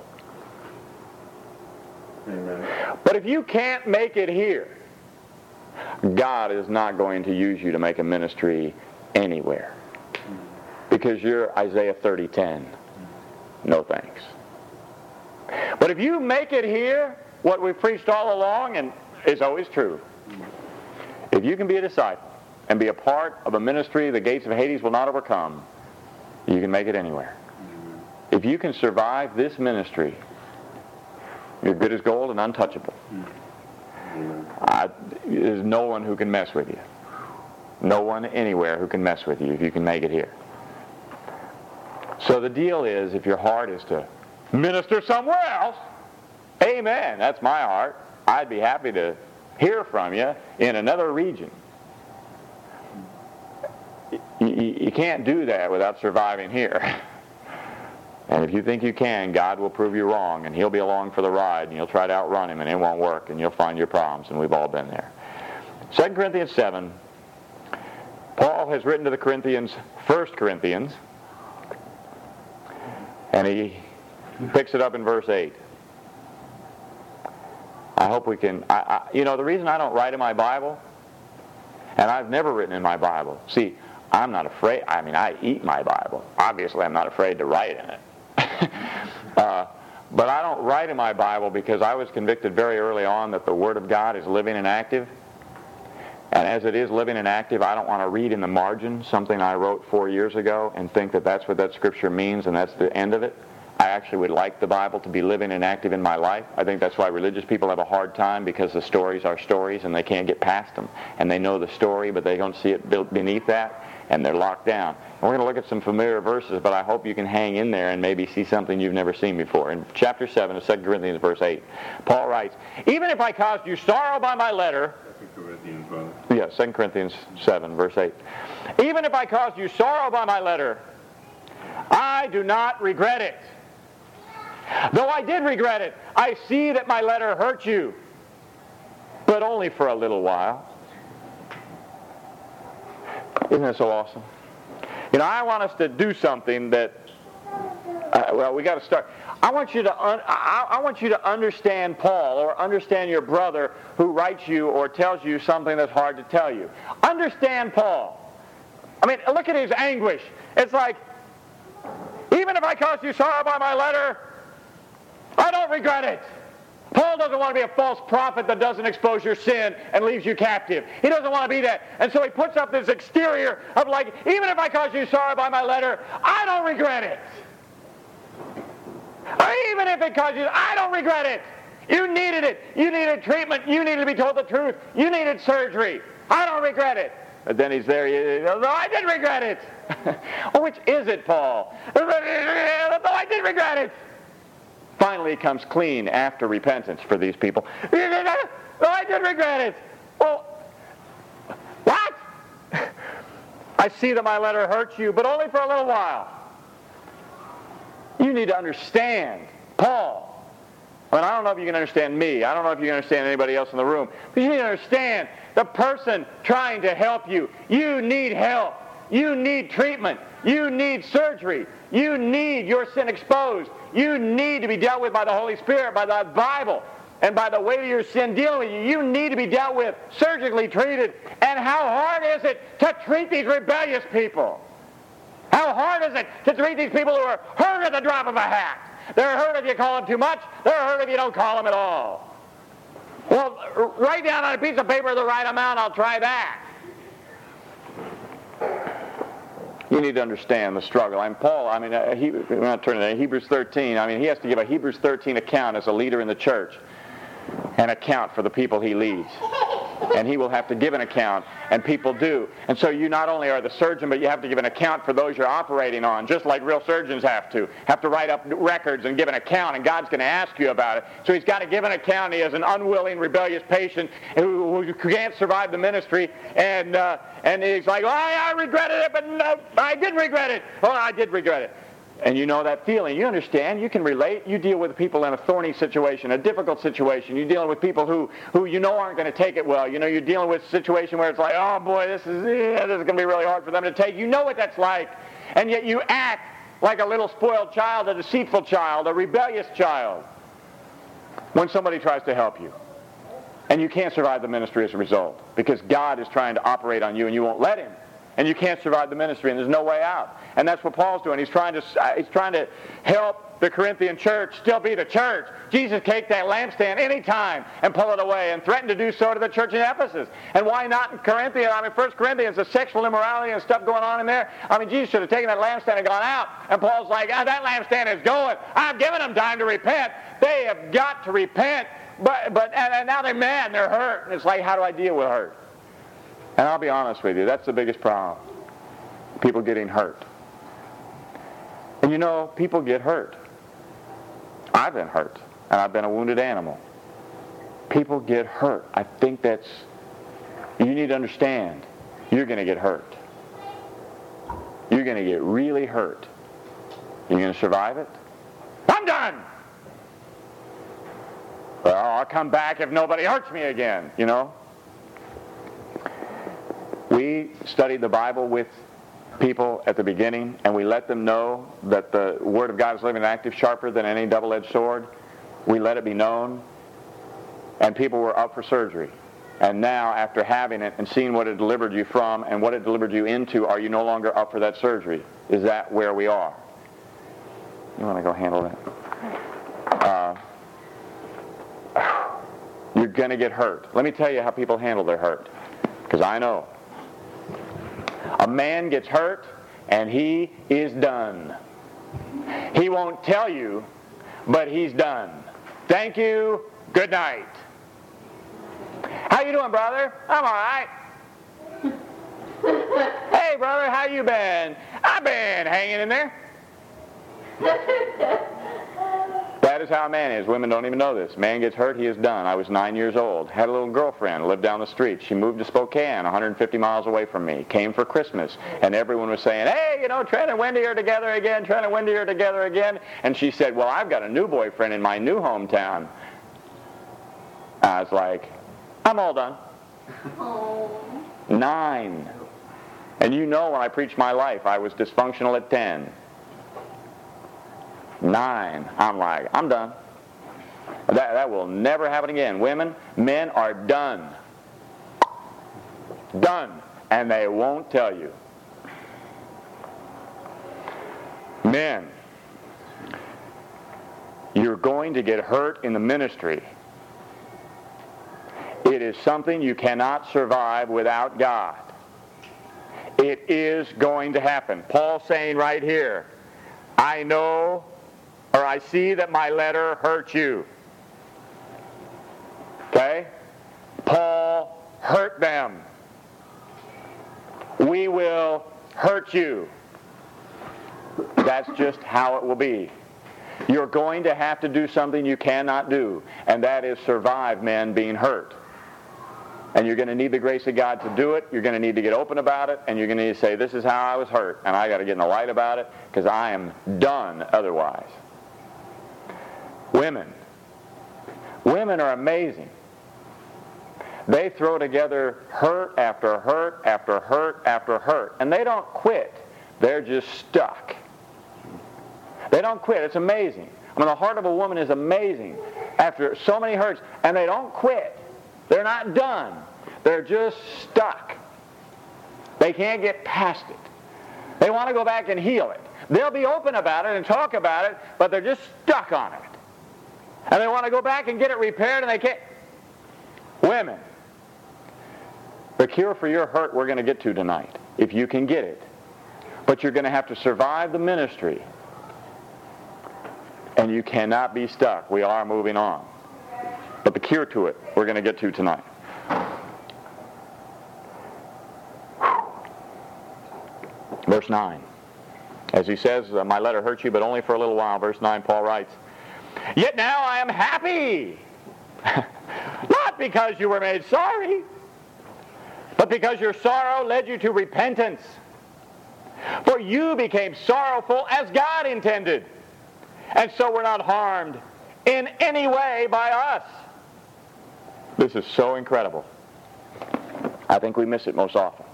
Speaker 1: Amen. But if you can't make it here, God is not going to use you to make a ministry anywhere. Because you're Isaiah 30:10. No thanks. But if you make it here, what we've preached all along, and is always true, if you can be a disciple and be a part of a ministry the gates of Hades will not overcome, you can make it anywhere. If you can survive this ministry, you're good as gold and untouchable. There's no one who can mess with you. No one anywhere who can mess with you if you can make it here. So the deal is, if your heart is to minister somewhere else, amen, that's my heart. I'd be happy to hear from you in another region. You can't do that without surviving here. And if you think you can, God will prove you wrong, and He'll be along for the ride, and you'll try to outrun Him, and it won't work, and you'll find your problems, and we've all been there. 2 Corinthians 7, Paul has written to the Corinthians, 1 Corinthians, and he picks it up in verse 8. I hope we can, the reason I don't write in my Bible, and I've never written in my Bible, see, I'm not afraid, I eat my Bible. Obviously, I'm not afraid to write in it. But I don't write in my Bible because I was convicted very early on that the Word of God is living and active. And as it is living and active, I don't want to read in the margin something I wrote 4 years ago and think that that's what that Scripture means and that's the end of it. I actually would like the Bible to be living and active in my life. I think that's why religious people have a hard time, because the stories are stories and they can't get past them. And they know the story, but they don't see it built beneath that, and they're locked down. And we're going to look at some familiar verses, but I hope you can hang in there and maybe see something you've never seen before. In chapter 7 of 2 Corinthians, verse 8, Paul writes, "Even if I caused you sorrow by my letter," 2 Corinthians 7, verse 8. "Even if I caused you sorrow by my letter, I do not regret it. Though I did regret it, I see that my letter hurt you, but only for a little while." Isn't that so awesome? I want us to do something that, we got to start. I want you to understand Paul, or understand your brother who writes you or tells you something that's hard to tell you. Understand Paul. Look at his anguish. It's like, even if I caused you sorrow by my letter, I don't regret it. Paul doesn't want to be a false prophet that doesn't expose your sin and leaves you captive. He doesn't want to be that. And so he puts up this exterior of like, even if I caused you sorrow by my letter, I don't regret it. Even if it caused you, I don't regret it. You needed it. You needed treatment. You needed to be told the truth. You needed surgery. I don't regret it. But then he's there. No, I did regret it. Well, which is it, Paul? No, I did regret it. Finally, he comes clean after repentance for these people. No, I did regret it. Well, what? I see that my letter hurts you, but only for a little while. You need to understand Paul. I don't know if you can understand me. I don't know if you can understand anybody else in the room. But you need to understand the person trying to help you. You need help. You need treatment. You need surgery. You need your sin exposed. You need to be dealt with by the Holy Spirit, by the Bible, and by the weight of your sin dealing with you. You need to be dealt with, surgically treated. And how hard is it to treat these rebellious people? How hard is it to treat these people who are hurt at the drop of a hat? They're hurt if you call them too much. They're hurt if you don't call them at all. Well, write down on a piece of paper the right amount. I'll try that. You need to understand the struggle. Paul, we're not turning to Hebrews 13. He has to give a Hebrews 13 account as a leader in the church, an account for the people he leads. And he will have to give an account, and people do. And so you not only are the surgeon, but you have to give an account for those you're operating on, just like real surgeons have to write up records and give an account, and God's going to ask you about it. So he's got to give an account. He has an unwilling, rebellious patient who can't survive the ministry, and he's like, I regretted it, but no, I did regret it. Oh, I did regret it. And you know that feeling. You understand. You can relate. You deal with people in a thorny situation, a difficult situation. You're dealing with people who you know aren't going to take it well. You're dealing with a situation where it's like, oh boy, this is going to be really hard for them to take. You know what that's like. And yet you act like a little spoiled child, a deceitful child, a rebellious child when somebody tries to help you. And you can't survive the ministry as a result, because God is trying to operate on you and you won't let him. And you can't survive the ministry, and there's no way out. And that's what Paul's doing. He's trying to help the Corinthian church still be the church. Jesus could take that lampstand any time and pull it away, and threatened to do so to the church in Ephesus. And why not in Corinthians? 1 Corinthians, the sexual immorality and stuff going on in there. Jesus should have taken that lampstand and gone out. And Paul's like, that lampstand is going. I've given them time to repent. They have got to repent. But now they're mad and they're hurt. And it's like, how do I deal with hurt? And I'll be honest with you, that's the biggest problem. People getting hurt. And people get hurt. I've been hurt, and I've been a wounded animal. People get hurt. I think you need to understand, you're going to get hurt. You're going to get really hurt. You going to survive it? I'm done! Well, I'll come back if nobody hurts me again, you know. We studied the Bible with people at the beginning, and we let them know that the Word of God is living and active, sharper than any double-edged sword. We let it be known, and people were up for surgery. And now, after having it and seeing what it delivered you from and what it delivered you into, are you no longer up for that surgery? Is that where we are? You want to go handle that? You're going to get hurt. Let me tell you how people handle their hurt, because I know. A man gets hurt, and he is done. He won't tell you, but he's done. Thank you. Good night. How you doing, brother? I'm all right. Hey, brother, how you been? I've been hanging in there. That is how a man is. Women don't even know this. Man gets hurt, he is done. I was 9 years old. Had a little girlfriend, lived down the street. She moved to Spokane, 150 miles away from me. Came for Christmas. And everyone was saying, hey, you know, Trent and Wendy are together again. Trent and Wendy are together again. And she said, well, I've got a new boyfriend in my new hometown. I was like, I'm all done. 9. And you know when I preached my life, I was dysfunctional at 10. 9. I'm like, I'm done. That will never happen again. Women, men are done. Done. And they won't tell you. Men, you're going to get hurt in the ministry. It is something you cannot survive without God. It is going to happen. Paul's saying right here, I know, or I see that my letter hurt you. Okay? Paul hurt them. We will hurt you. That's just how it will be. You're going to have to do something you cannot do, and that is survive men being hurt. And you're going to need the grace of God to do it. You're going to need to get open about it, and you're going to need to say, this is how I was hurt, and I got to get in the light about it, because I am done otherwise. Women are amazing. They throw together hurt after hurt after hurt after hurt, and they don't quit. They're just stuck. They don't quit. It's amazing. I mean, the heart of a woman is amazing after so many hurts, and they don't quit. They're not done. They're just stuck. They can't get past it. They want to go back and heal it. They'll be open about it and talk about it, but they're just stuck on it. And they want to go back and get it repaired, and they can't. Women, the cure for your hurt we're going to get to tonight, if you can get it. But you're going to have to survive the ministry. And you cannot be stuck. We are moving on. But the cure to it, we're going to get to tonight. Verse 9. As he says, my letter hurt you, but only for a little while. Verse 9, Paul writes, yet now I am happy. Not because you were made sorry, but because your sorrow led you to repentance. For you became sorrowful as God intended. And so we're not harmed in any way by us. This is so incredible. I think we miss it most often.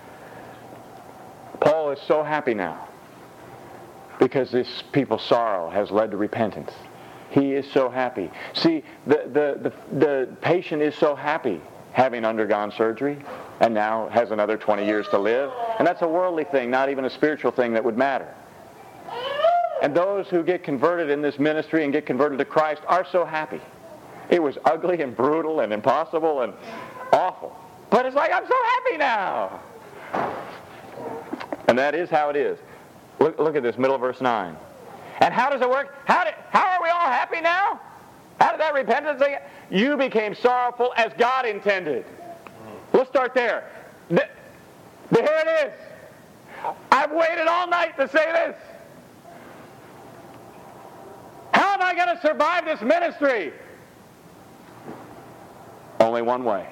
Speaker 1: Paul is so happy now because this people's sorrow has led to repentance. He is so happy. See, the patient is so happy having undergone surgery and now has another 20 years to live. And that's a worldly thing, not even a spiritual thing that would matter. And those who get converted in this ministry and get converted to Christ are so happy. It was ugly and brutal and impossible and awful. But it's like, I'm so happy now. And that is how it is. Look at this, middle of verse 9. And how does it work? How are we all happy now? How did that repentance thing? You became sorrowful as God intended. Let's start there. Here it is. I've waited all night to say this. How am I going to survive this ministry? Only one way.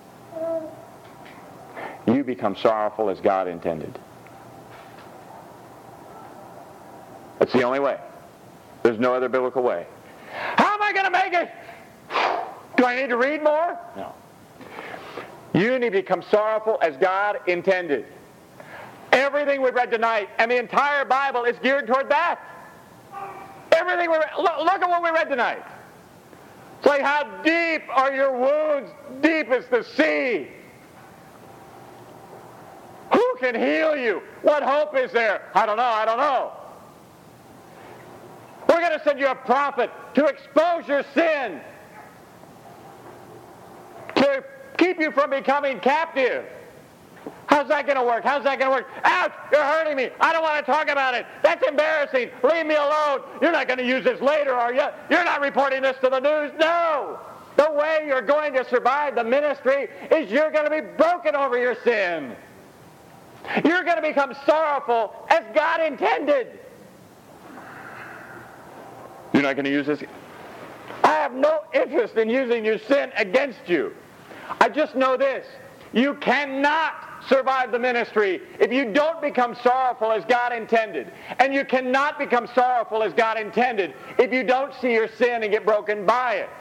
Speaker 1: You become sorrowful as God intended. That's the only way. There's no other biblical way. How am I going to make it? Do I need to read more? No. You need to become sorrowful as God intended. Everything we read tonight and the entire Bible is geared toward that. Everything we read, look at what we read tonight. It's like, how deep are your wounds? Deep as the sea. Who can heal you? What hope is there? I don't know. We're going to send you a prophet to expose your sin, to keep you from becoming captive. How's that going to work? Ouch! You're hurting me. I don't want to talk about it. That's embarrassing. Leave me alone. You're not going to use this later, are you? You're not reporting this to the news. No! The way you're going to survive the ministry is you're going to be broken over your sin. You're going to become sorrowful as God intended. You're not going to use this. I have no interest in using your sin against you. I just know this. You cannot survive the ministry if you don't become sorrowful as God intended. And you cannot become sorrowful as God intended if you don't see your sin and get broken by it.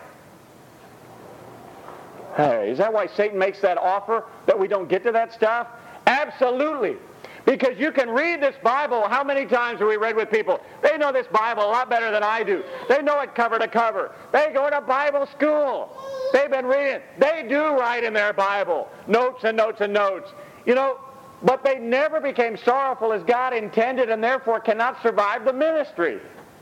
Speaker 1: Hey, is that why Satan makes that offer, that we don't get to that stuff? Absolutely. Because you can read this Bible. How many times have we read with people? They know this Bible a lot better than I do. They know it cover to cover. They go to Bible school. They've been reading. They do write in their Bible notes and notes and notes. You know, but they never became sorrowful as God intended and therefore cannot survive the ministry.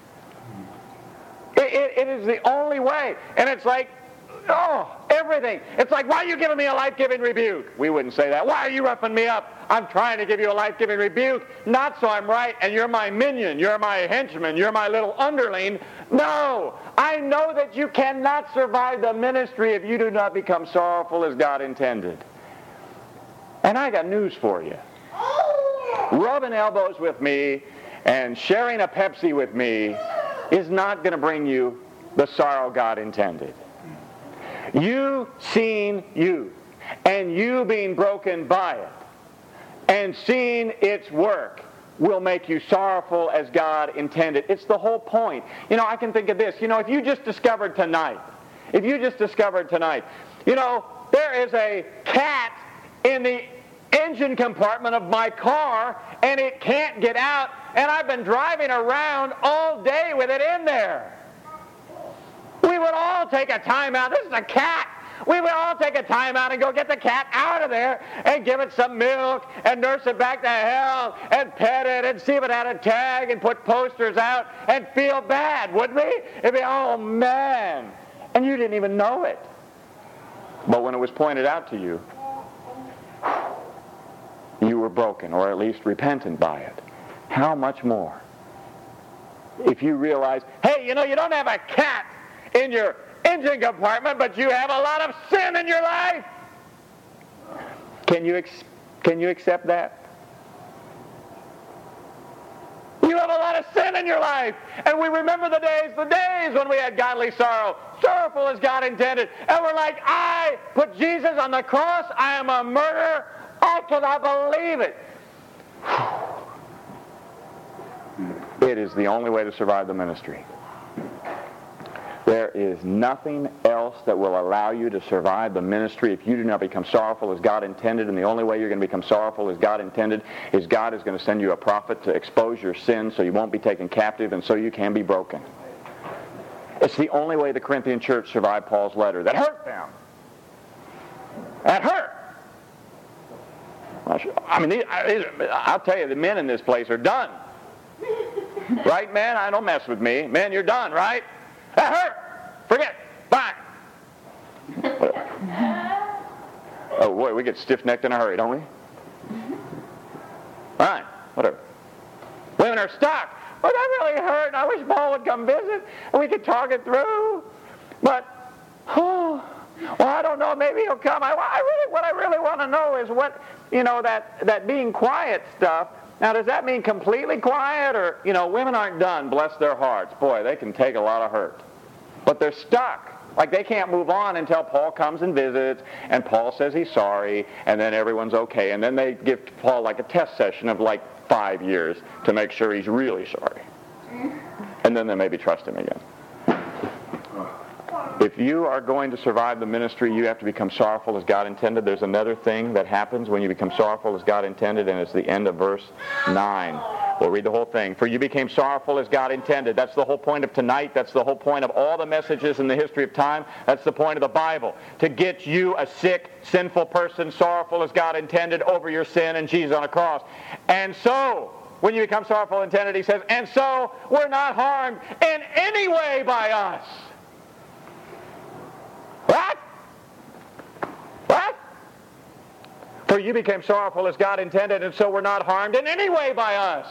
Speaker 1: It is the only way. And it's like, everything. It's like, why are you giving me a life-giving rebuke? We wouldn't say that. Why are you roughing me up? I'm trying to give you a life-giving rebuke. Not so I'm right, and you're my minion. You're my henchman. You're my little underling. No. I know that you cannot survive the ministry if you do not become sorrowful as God intended. And I got news for you. Rubbing elbows with me and sharing a Pepsi with me is not going to bring you the sorrow God intended. You seeing you, and you being broken by it, and seeing its work will make you sorrowful as God intended. It's the whole point. You know, I can think of this. You know, if you just discovered tonight, there is a cat in the engine compartment of my car, and it can't get out, and I've been driving around all day with it in there. We would all take a time out. This is a cat. We would all take a time out and go get the cat out of there and give it some milk and nurse it back to health and pet it and see if it had a tag and put posters out and feel bad, wouldn't we? It'd be, oh man. And you didn't even know it. But when it was pointed out to you, you were broken, or at least repentant by it. How much more if you realize, hey, you know, you don't have a cat in your engine compartment, but you have a lot of sin in your life. Can you accept that? You have a lot of sin in your life. And we remember the days when we had godly sorrow, sorrowful as God intended. And we're like, I put Jesus on the cross. I am a murderer. I cannot believe it. It is the only way to survive the ministry. There is nothing else that will allow you to survive the ministry if you do not become sorrowful as God intended. And the only way you're going to become sorrowful as God intended is God is going to send you a prophet to expose your sin so you won't be taken captive and so you can be broken. It's the only way the Corinthian church survived Paul's letter. That hurt them. That hurt. I mean, I'll tell you, the men in this place are done. Right, man? I don't mess with me. Man, you're done, right? That hurt. Forget. Bye. Oh, boy, we get stiff-necked in a hurry, don't we? All right, whatever. Women are stuck. Well, that really hurt. I wish Paul would come visit and we could talk it through. But, well, I don't know. Maybe he'll come. What I really want to know is what, that being quiet stuff. Now, does that mean completely quiet? Or, women aren't done, bless their hearts. Boy, they can take a lot of hurt. But they're stuck. Like they can't move on until Paul comes and visits, and Paul says he's sorry, and then everyone's okay. And then they give Paul like a test session of like 5 years to make sure he's really sorry. And then they maybe trust him again. If you are going to survive the ministry, you have to become sorrowful as God intended. There's another thing that happens when you become sorrowful as God intended, and it's the end of verse 9. We'll read the whole thing. For you became sorrowful as God intended. That's the whole point of tonight. That's the whole point of all the messages in the history of time. That's the point of the Bible. To get you, a sick, sinful person, sorrowful as God intended over your sin and Jesus on a cross. And so, when you become sorrowful and intended, he says, and so we're not harmed in any way by us. What? What? For you became sorrowful as God intended, and so we're not harmed in any way by us.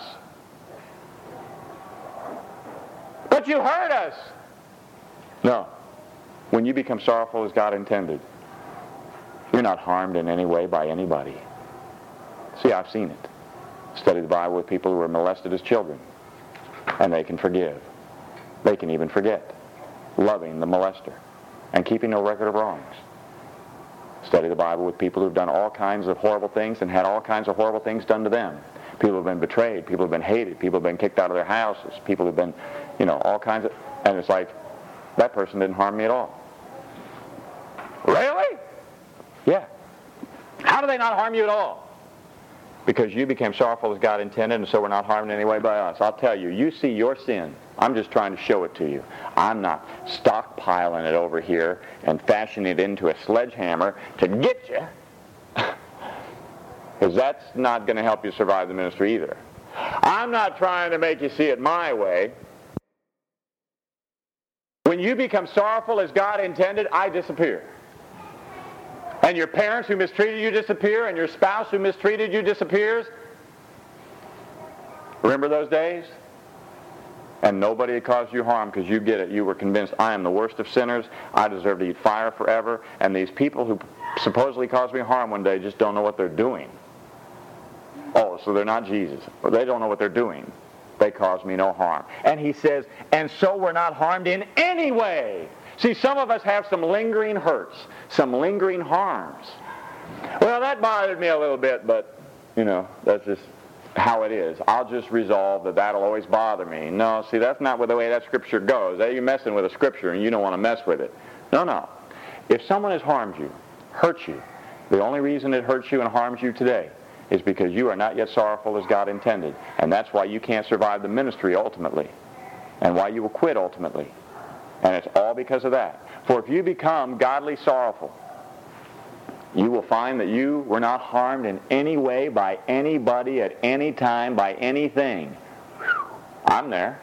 Speaker 1: But you hurt us. No. When you become sorrowful as God intended, you're not harmed in any way by anybody. See, I've seen it. Study the Bible with people who were molested as children, and they can forgive. They can even forget loving the molester and keeping no record of wrongs. Study the Bible with people who've done all kinds of horrible things and had all kinds of horrible things done to them. People who've been betrayed, people who've been hated, people who've been kicked out of their houses, people who've been, all kinds of, and it's like, that person didn't harm me at all. Really? Yeah. How do they not harm you at all? Because you became sorrowful as God intended, and so we're not harmed in any way by us. I'll tell you, you see your sin. I'm just trying to show it to you. I'm not stockpiling it over here and fashioning it into a sledgehammer to get you. Because that's not going to help you survive the ministry either. I'm not trying to make you see it my way. When you become sorrowful as God intended, I disappear. And your parents who mistreated you disappear, and your spouse who mistreated you disappears. Remember those days? And nobody had caused you harm because you get it. You were convinced, I am the worst of sinners. I deserve to eat fire forever. And these people who supposedly caused me harm one day just don't know what they're doing. Oh, so they're not Jesus. Or they don't know what they're doing. They caused me no harm. And he says, and so we're not harmed in any way. See, some of us have some lingering hurts, some lingering harms. Well, that bothered me a little bit, but, that's just how it is. I'll just resolve that that'll always bother me. No, see, that's not the way that scripture goes. You're messing with a scripture and you don't want to mess with it. No. If someone has harmed you, hurt you, the only reason it hurts you and harms you today is because you are not yet sorrowful as God intended. And that's why you can't survive the ministry ultimately, and why you will quit ultimately. And it's all because of that. For if you become godly sorrowful, you will find that you were not harmed in any way by anybody at any time by anything. I'm there.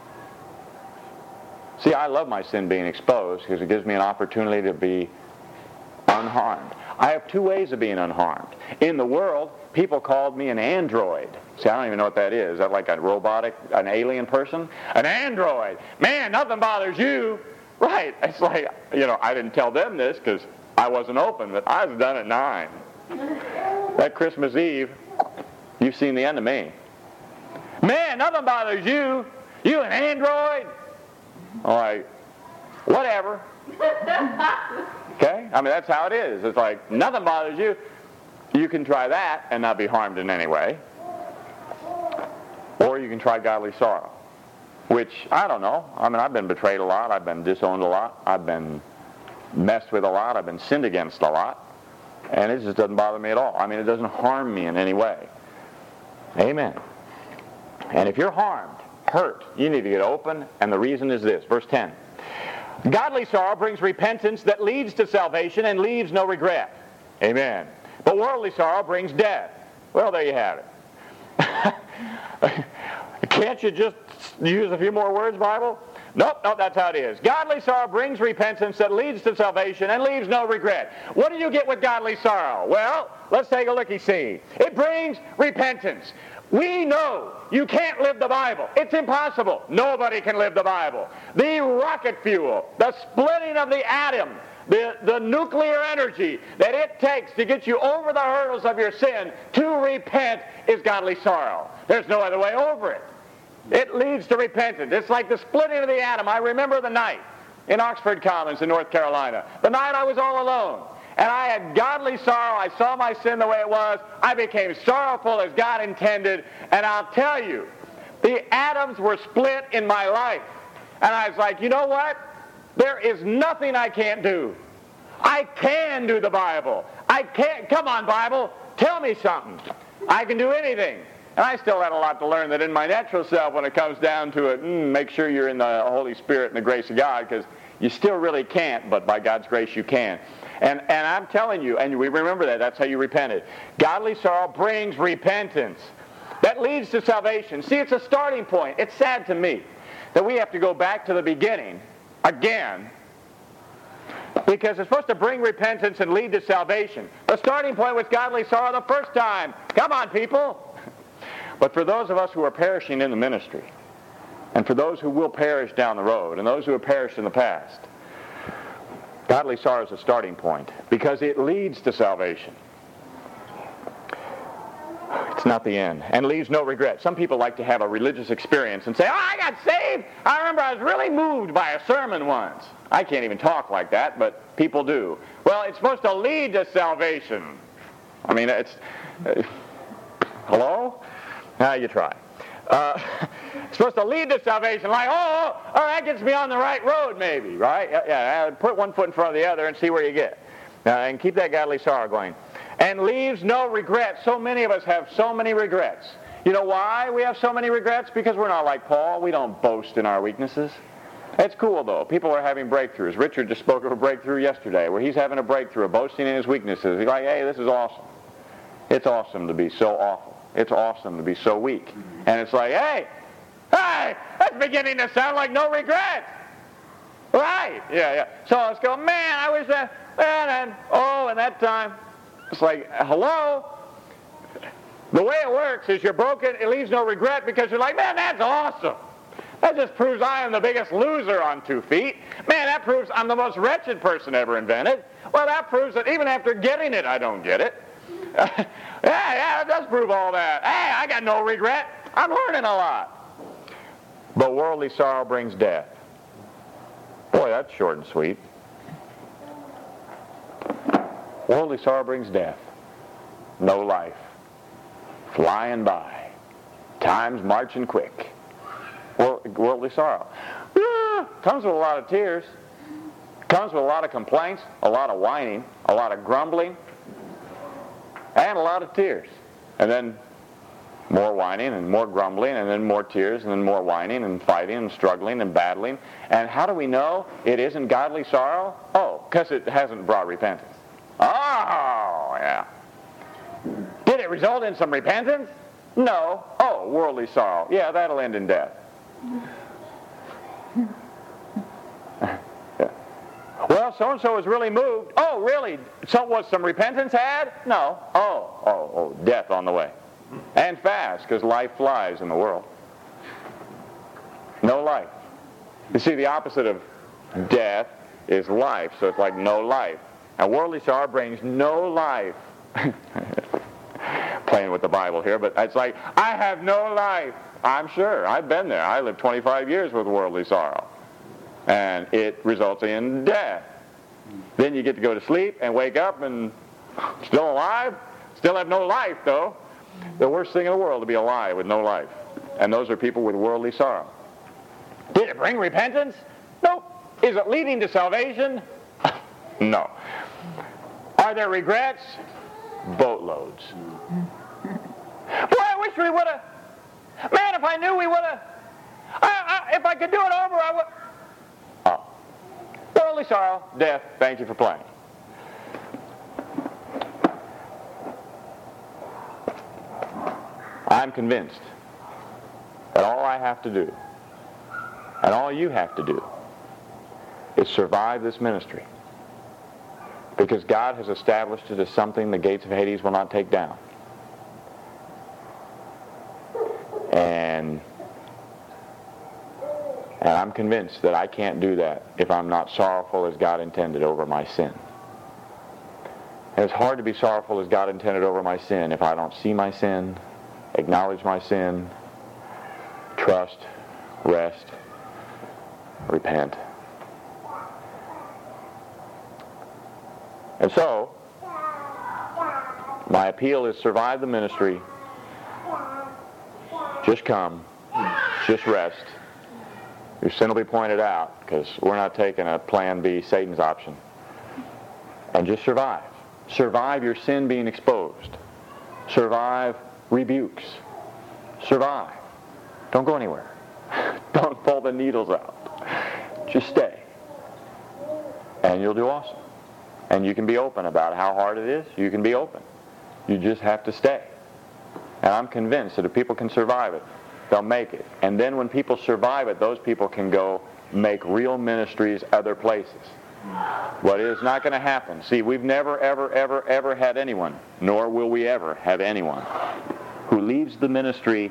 Speaker 1: See, I love my sin being exposed because it gives me an opportunity to be unharmed. I have two ways of being unharmed. In the world, people called me an android. See, I don't even know what that is. Is that like a robotic, an alien person? An android. Man, nothing bothers you. Right. It's like, I didn't tell them this because I wasn't open, but I was done at 9. That Christmas Eve, you've seen the end of me. Man, nothing bothers you. You an android? All right. Whatever. Okay? I mean, that's how it is. It's like, nothing bothers you. You can try that and not be harmed in any way. Or you can try godly sorrow, which, I don't know. I mean, I've been betrayed a lot. I've been disowned a lot. I've been messed with a lot. I've been sinned against a lot. And it just doesn't bother me at all. I mean, it doesn't harm me in any way. Amen. And if you're harmed, hurt, you need to get open. And the reason is this. Verse 10. Godly sorrow brings repentance that leads to salvation and leaves no regret. Amen. But worldly sorrow brings death. Well, there you have it. Can't you just use a few more words, Bible? Nope, that's how it is. Godly sorrow brings repentance that leads to salvation and leaves no regret. What do you get with godly sorrow? Well, let's take a look-see. It brings repentance. We know you can't live the Bible. It's impossible. Nobody can live the Bible. The rocket fuel, the splitting of the atom, the nuclear energy that it takes to get you over the hurdles of your sin to repent is godly sorrow. There's no other way over it. It leads to repentance. It's like the splitting of the atom. I remember the night in Oxford Commons in North Carolina. The night I was all alone. And I had godly sorrow. I saw my sin the way it was. I became sorrowful as God intended. And I'll tell you, The atoms were split in my life. And I was like, you know what? There is nothing I can't do. I can do the Bible. I can't. Come on, Bible. Tell me something. I can do anything. And I still had a lot to learn that in my natural self, when it comes down to it, make sure you're in the Holy Spirit and the grace of God, because you still really can't, but by God's grace you can. And I'm telling you, and we remember that, that's how you repented. Godly sorrow brings repentance. That leads to salvation. See, it's a starting point. It's sad to me that we have to go back to the beginning again, because it's supposed to bring repentance and lead to salvation. The starting point was godly sorrow the first time. Come on, people. But for those of us who are perishing in the ministry, and for those who will perish down the road, and those who have perished in the past, godly sorrow is a starting point, because it leads to salvation. It's not the end, and leaves no regret. Some people like to have a religious experience and say, oh, I got saved. I remember I was really moved by a sermon once. I can't even talk like that, but people do. Well, it's supposed to lead to salvation. I mean, it's... hello? You try. It's supposed to lead to salvation, like, oh, that gets me on the right road, maybe, right? Yeah, put one foot in front of the other and see where you get. And keep that godly sorrow going. And leaves no regret. So many of us have so many regrets. You know why we have so many regrets? Because we're not like Paul. We don't boast in our weaknesses. It's cool, though. People are having breakthroughs. Richard just spoke of a breakthrough yesterday where he's having a breakthrough of boasting in his weaknesses. He's like, hey, this is awesome. It's awesome to be so awful. It's awesome to be so weak. And it's like, hey, that's beginning to sound like no regret. Right. Yeah. So let's go, man, I wish that, and that time. It's like, hello? The way it works is you're broken, it leaves no regret, because you're like, man, that's awesome. That just proves I am the biggest loser on 2 feet. Man, that proves I'm the most wretched person ever invented. Well, that proves that even after getting it, I don't get it. Yeah, it does prove all that. Hey, I got no regret. I'm learning a lot. But worldly sorrow brings death. Boy, that's short and sweet. Worldly sorrow brings death. No life. Flying by. Time's marching quick. Worldly sorrow. Comes with a lot of tears. Comes with a lot of complaints, a lot of whining, a lot of grumbling, and a lot of tears. And then more whining and more grumbling, and then more tears, and then more whining and fighting and struggling and battling. And how do we know it isn't godly sorrow? Oh, because it hasn't brought repentance. Oh, yeah. Did it result in some repentance? No. Oh, worldly sorrow. Yeah, that'll end in death. Yeah. Well, so-and-so was really moved. Oh, really? So was some repentance had? No. Oh, death on the way. And fast, because life flies in the world. No life. You see, the opposite of death is life, so it's like no life. And worldly sorrow brings no life. Playing with the Bible here, but it's like, I have no life. I'm sure. I've been there. I lived 25 years with worldly sorrow. And it results in death. Then you get to go to sleep and wake up and still alive. Still have no life, though. The worst thing in the world to be alive with no life. And those are people with worldly sorrow. Did it bring repentance? Nope. Is it leading to salvation? No. Are there regrets? Boatloads. Boy, I wish we would have. Man, if I knew we would have. If I could do it over, I would. Oh. Worldly sorrow, death, thank you for playing. I'm convinced that all I have to do, and all you have to do, is survive this ministry. Because God has established it as something the gates of Hades will not take down. And I'm convinced that I can't do that if I'm not sorrowful as God intended over my sin. And it's hard to be sorrowful as God intended over my sin if I don't see my sin, acknowledge my sin, trust, rest, repent. And so, my appeal is survive the ministry. Just come. Just rest. Your sin will be pointed out, because we're not taking a plan B, Satan's option. And just survive. Survive your sin being exposed. Survive rebukes. Survive. Don't go anywhere. Don't pull the needles out. Just stay. And you'll do awesome. And you can be open about how hard it is. You can be open. You just have to stay. And I'm convinced that if people can survive it, they'll make it. And then when people survive it, those people can go make real ministries other places. But it is not going to happen. See, we've never, ever, ever, ever had anyone, nor will we ever have anyone, who leaves the ministry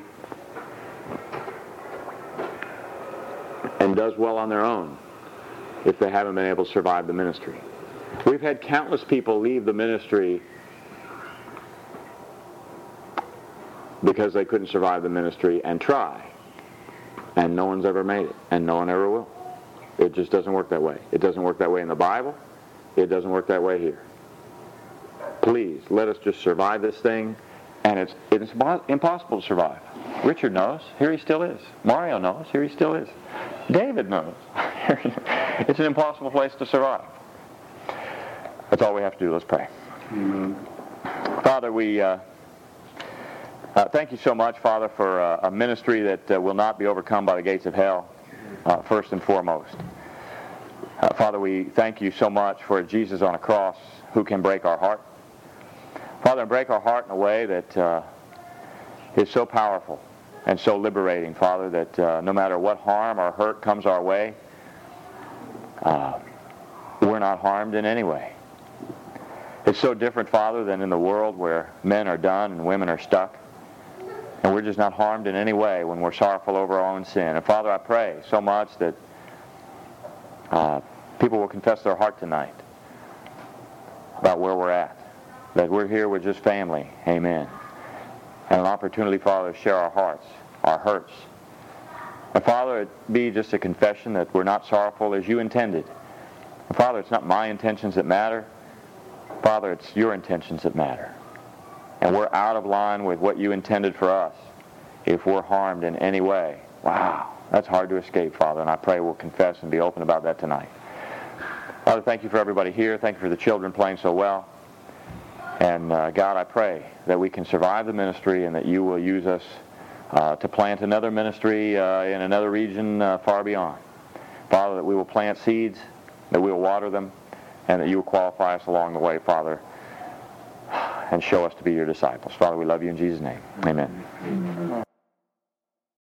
Speaker 1: and does well on their own if they haven't been able to survive the ministry. We've had countless people leave the ministry because they couldn't survive the ministry and try. And no one's ever made it, and no one ever will. It just doesn't work that way. It doesn't work that way in the Bible. It doesn't work that way here. Please, let us just survive this thing, and it's impossible to survive. Richard knows. Here he still is. Mario knows. Here he still is. David knows. It's an impossible place to survive. That's all we have to do. Let's pray. Amen. Father, we thank you so much, Father, for a ministry that will not be overcome by the gates of hell, first and foremost. Father, we thank you so much for Jesus on a cross who can break our heart. Father, break our heart in a way that is so powerful and so liberating, Father, that no matter what harm or hurt comes our way, we're not harmed in any way. It's so different, Father, than in the world where men are done and women are stuck. And we're just not harmed in any way when we're sorrowful over our own sin. And Father, I pray so much that people will confess their heart tonight about where we're at. That we're here with just family. Amen. And an opportunity, Father, to share our hearts, our hurts. And Father, it be just a confession that we're not sorrowful as you intended. And Father, it's not my intentions that matter. Father, it's your intentions that matter. And we're out of line with what you intended for us if we're harmed in any way. Wow, that's hard to escape, Father, and I pray we'll confess and be open about that tonight. Father, thank you for everybody here. Thank you for the children playing so well. And God, I pray that we can survive the ministry and that you will use us to plant another ministry in another region far beyond. Father, that we will plant seeds, that we will water them, and that you will qualify us along the way, Father, and show us to be your disciples. Father, we love you in Jesus' name. Amen.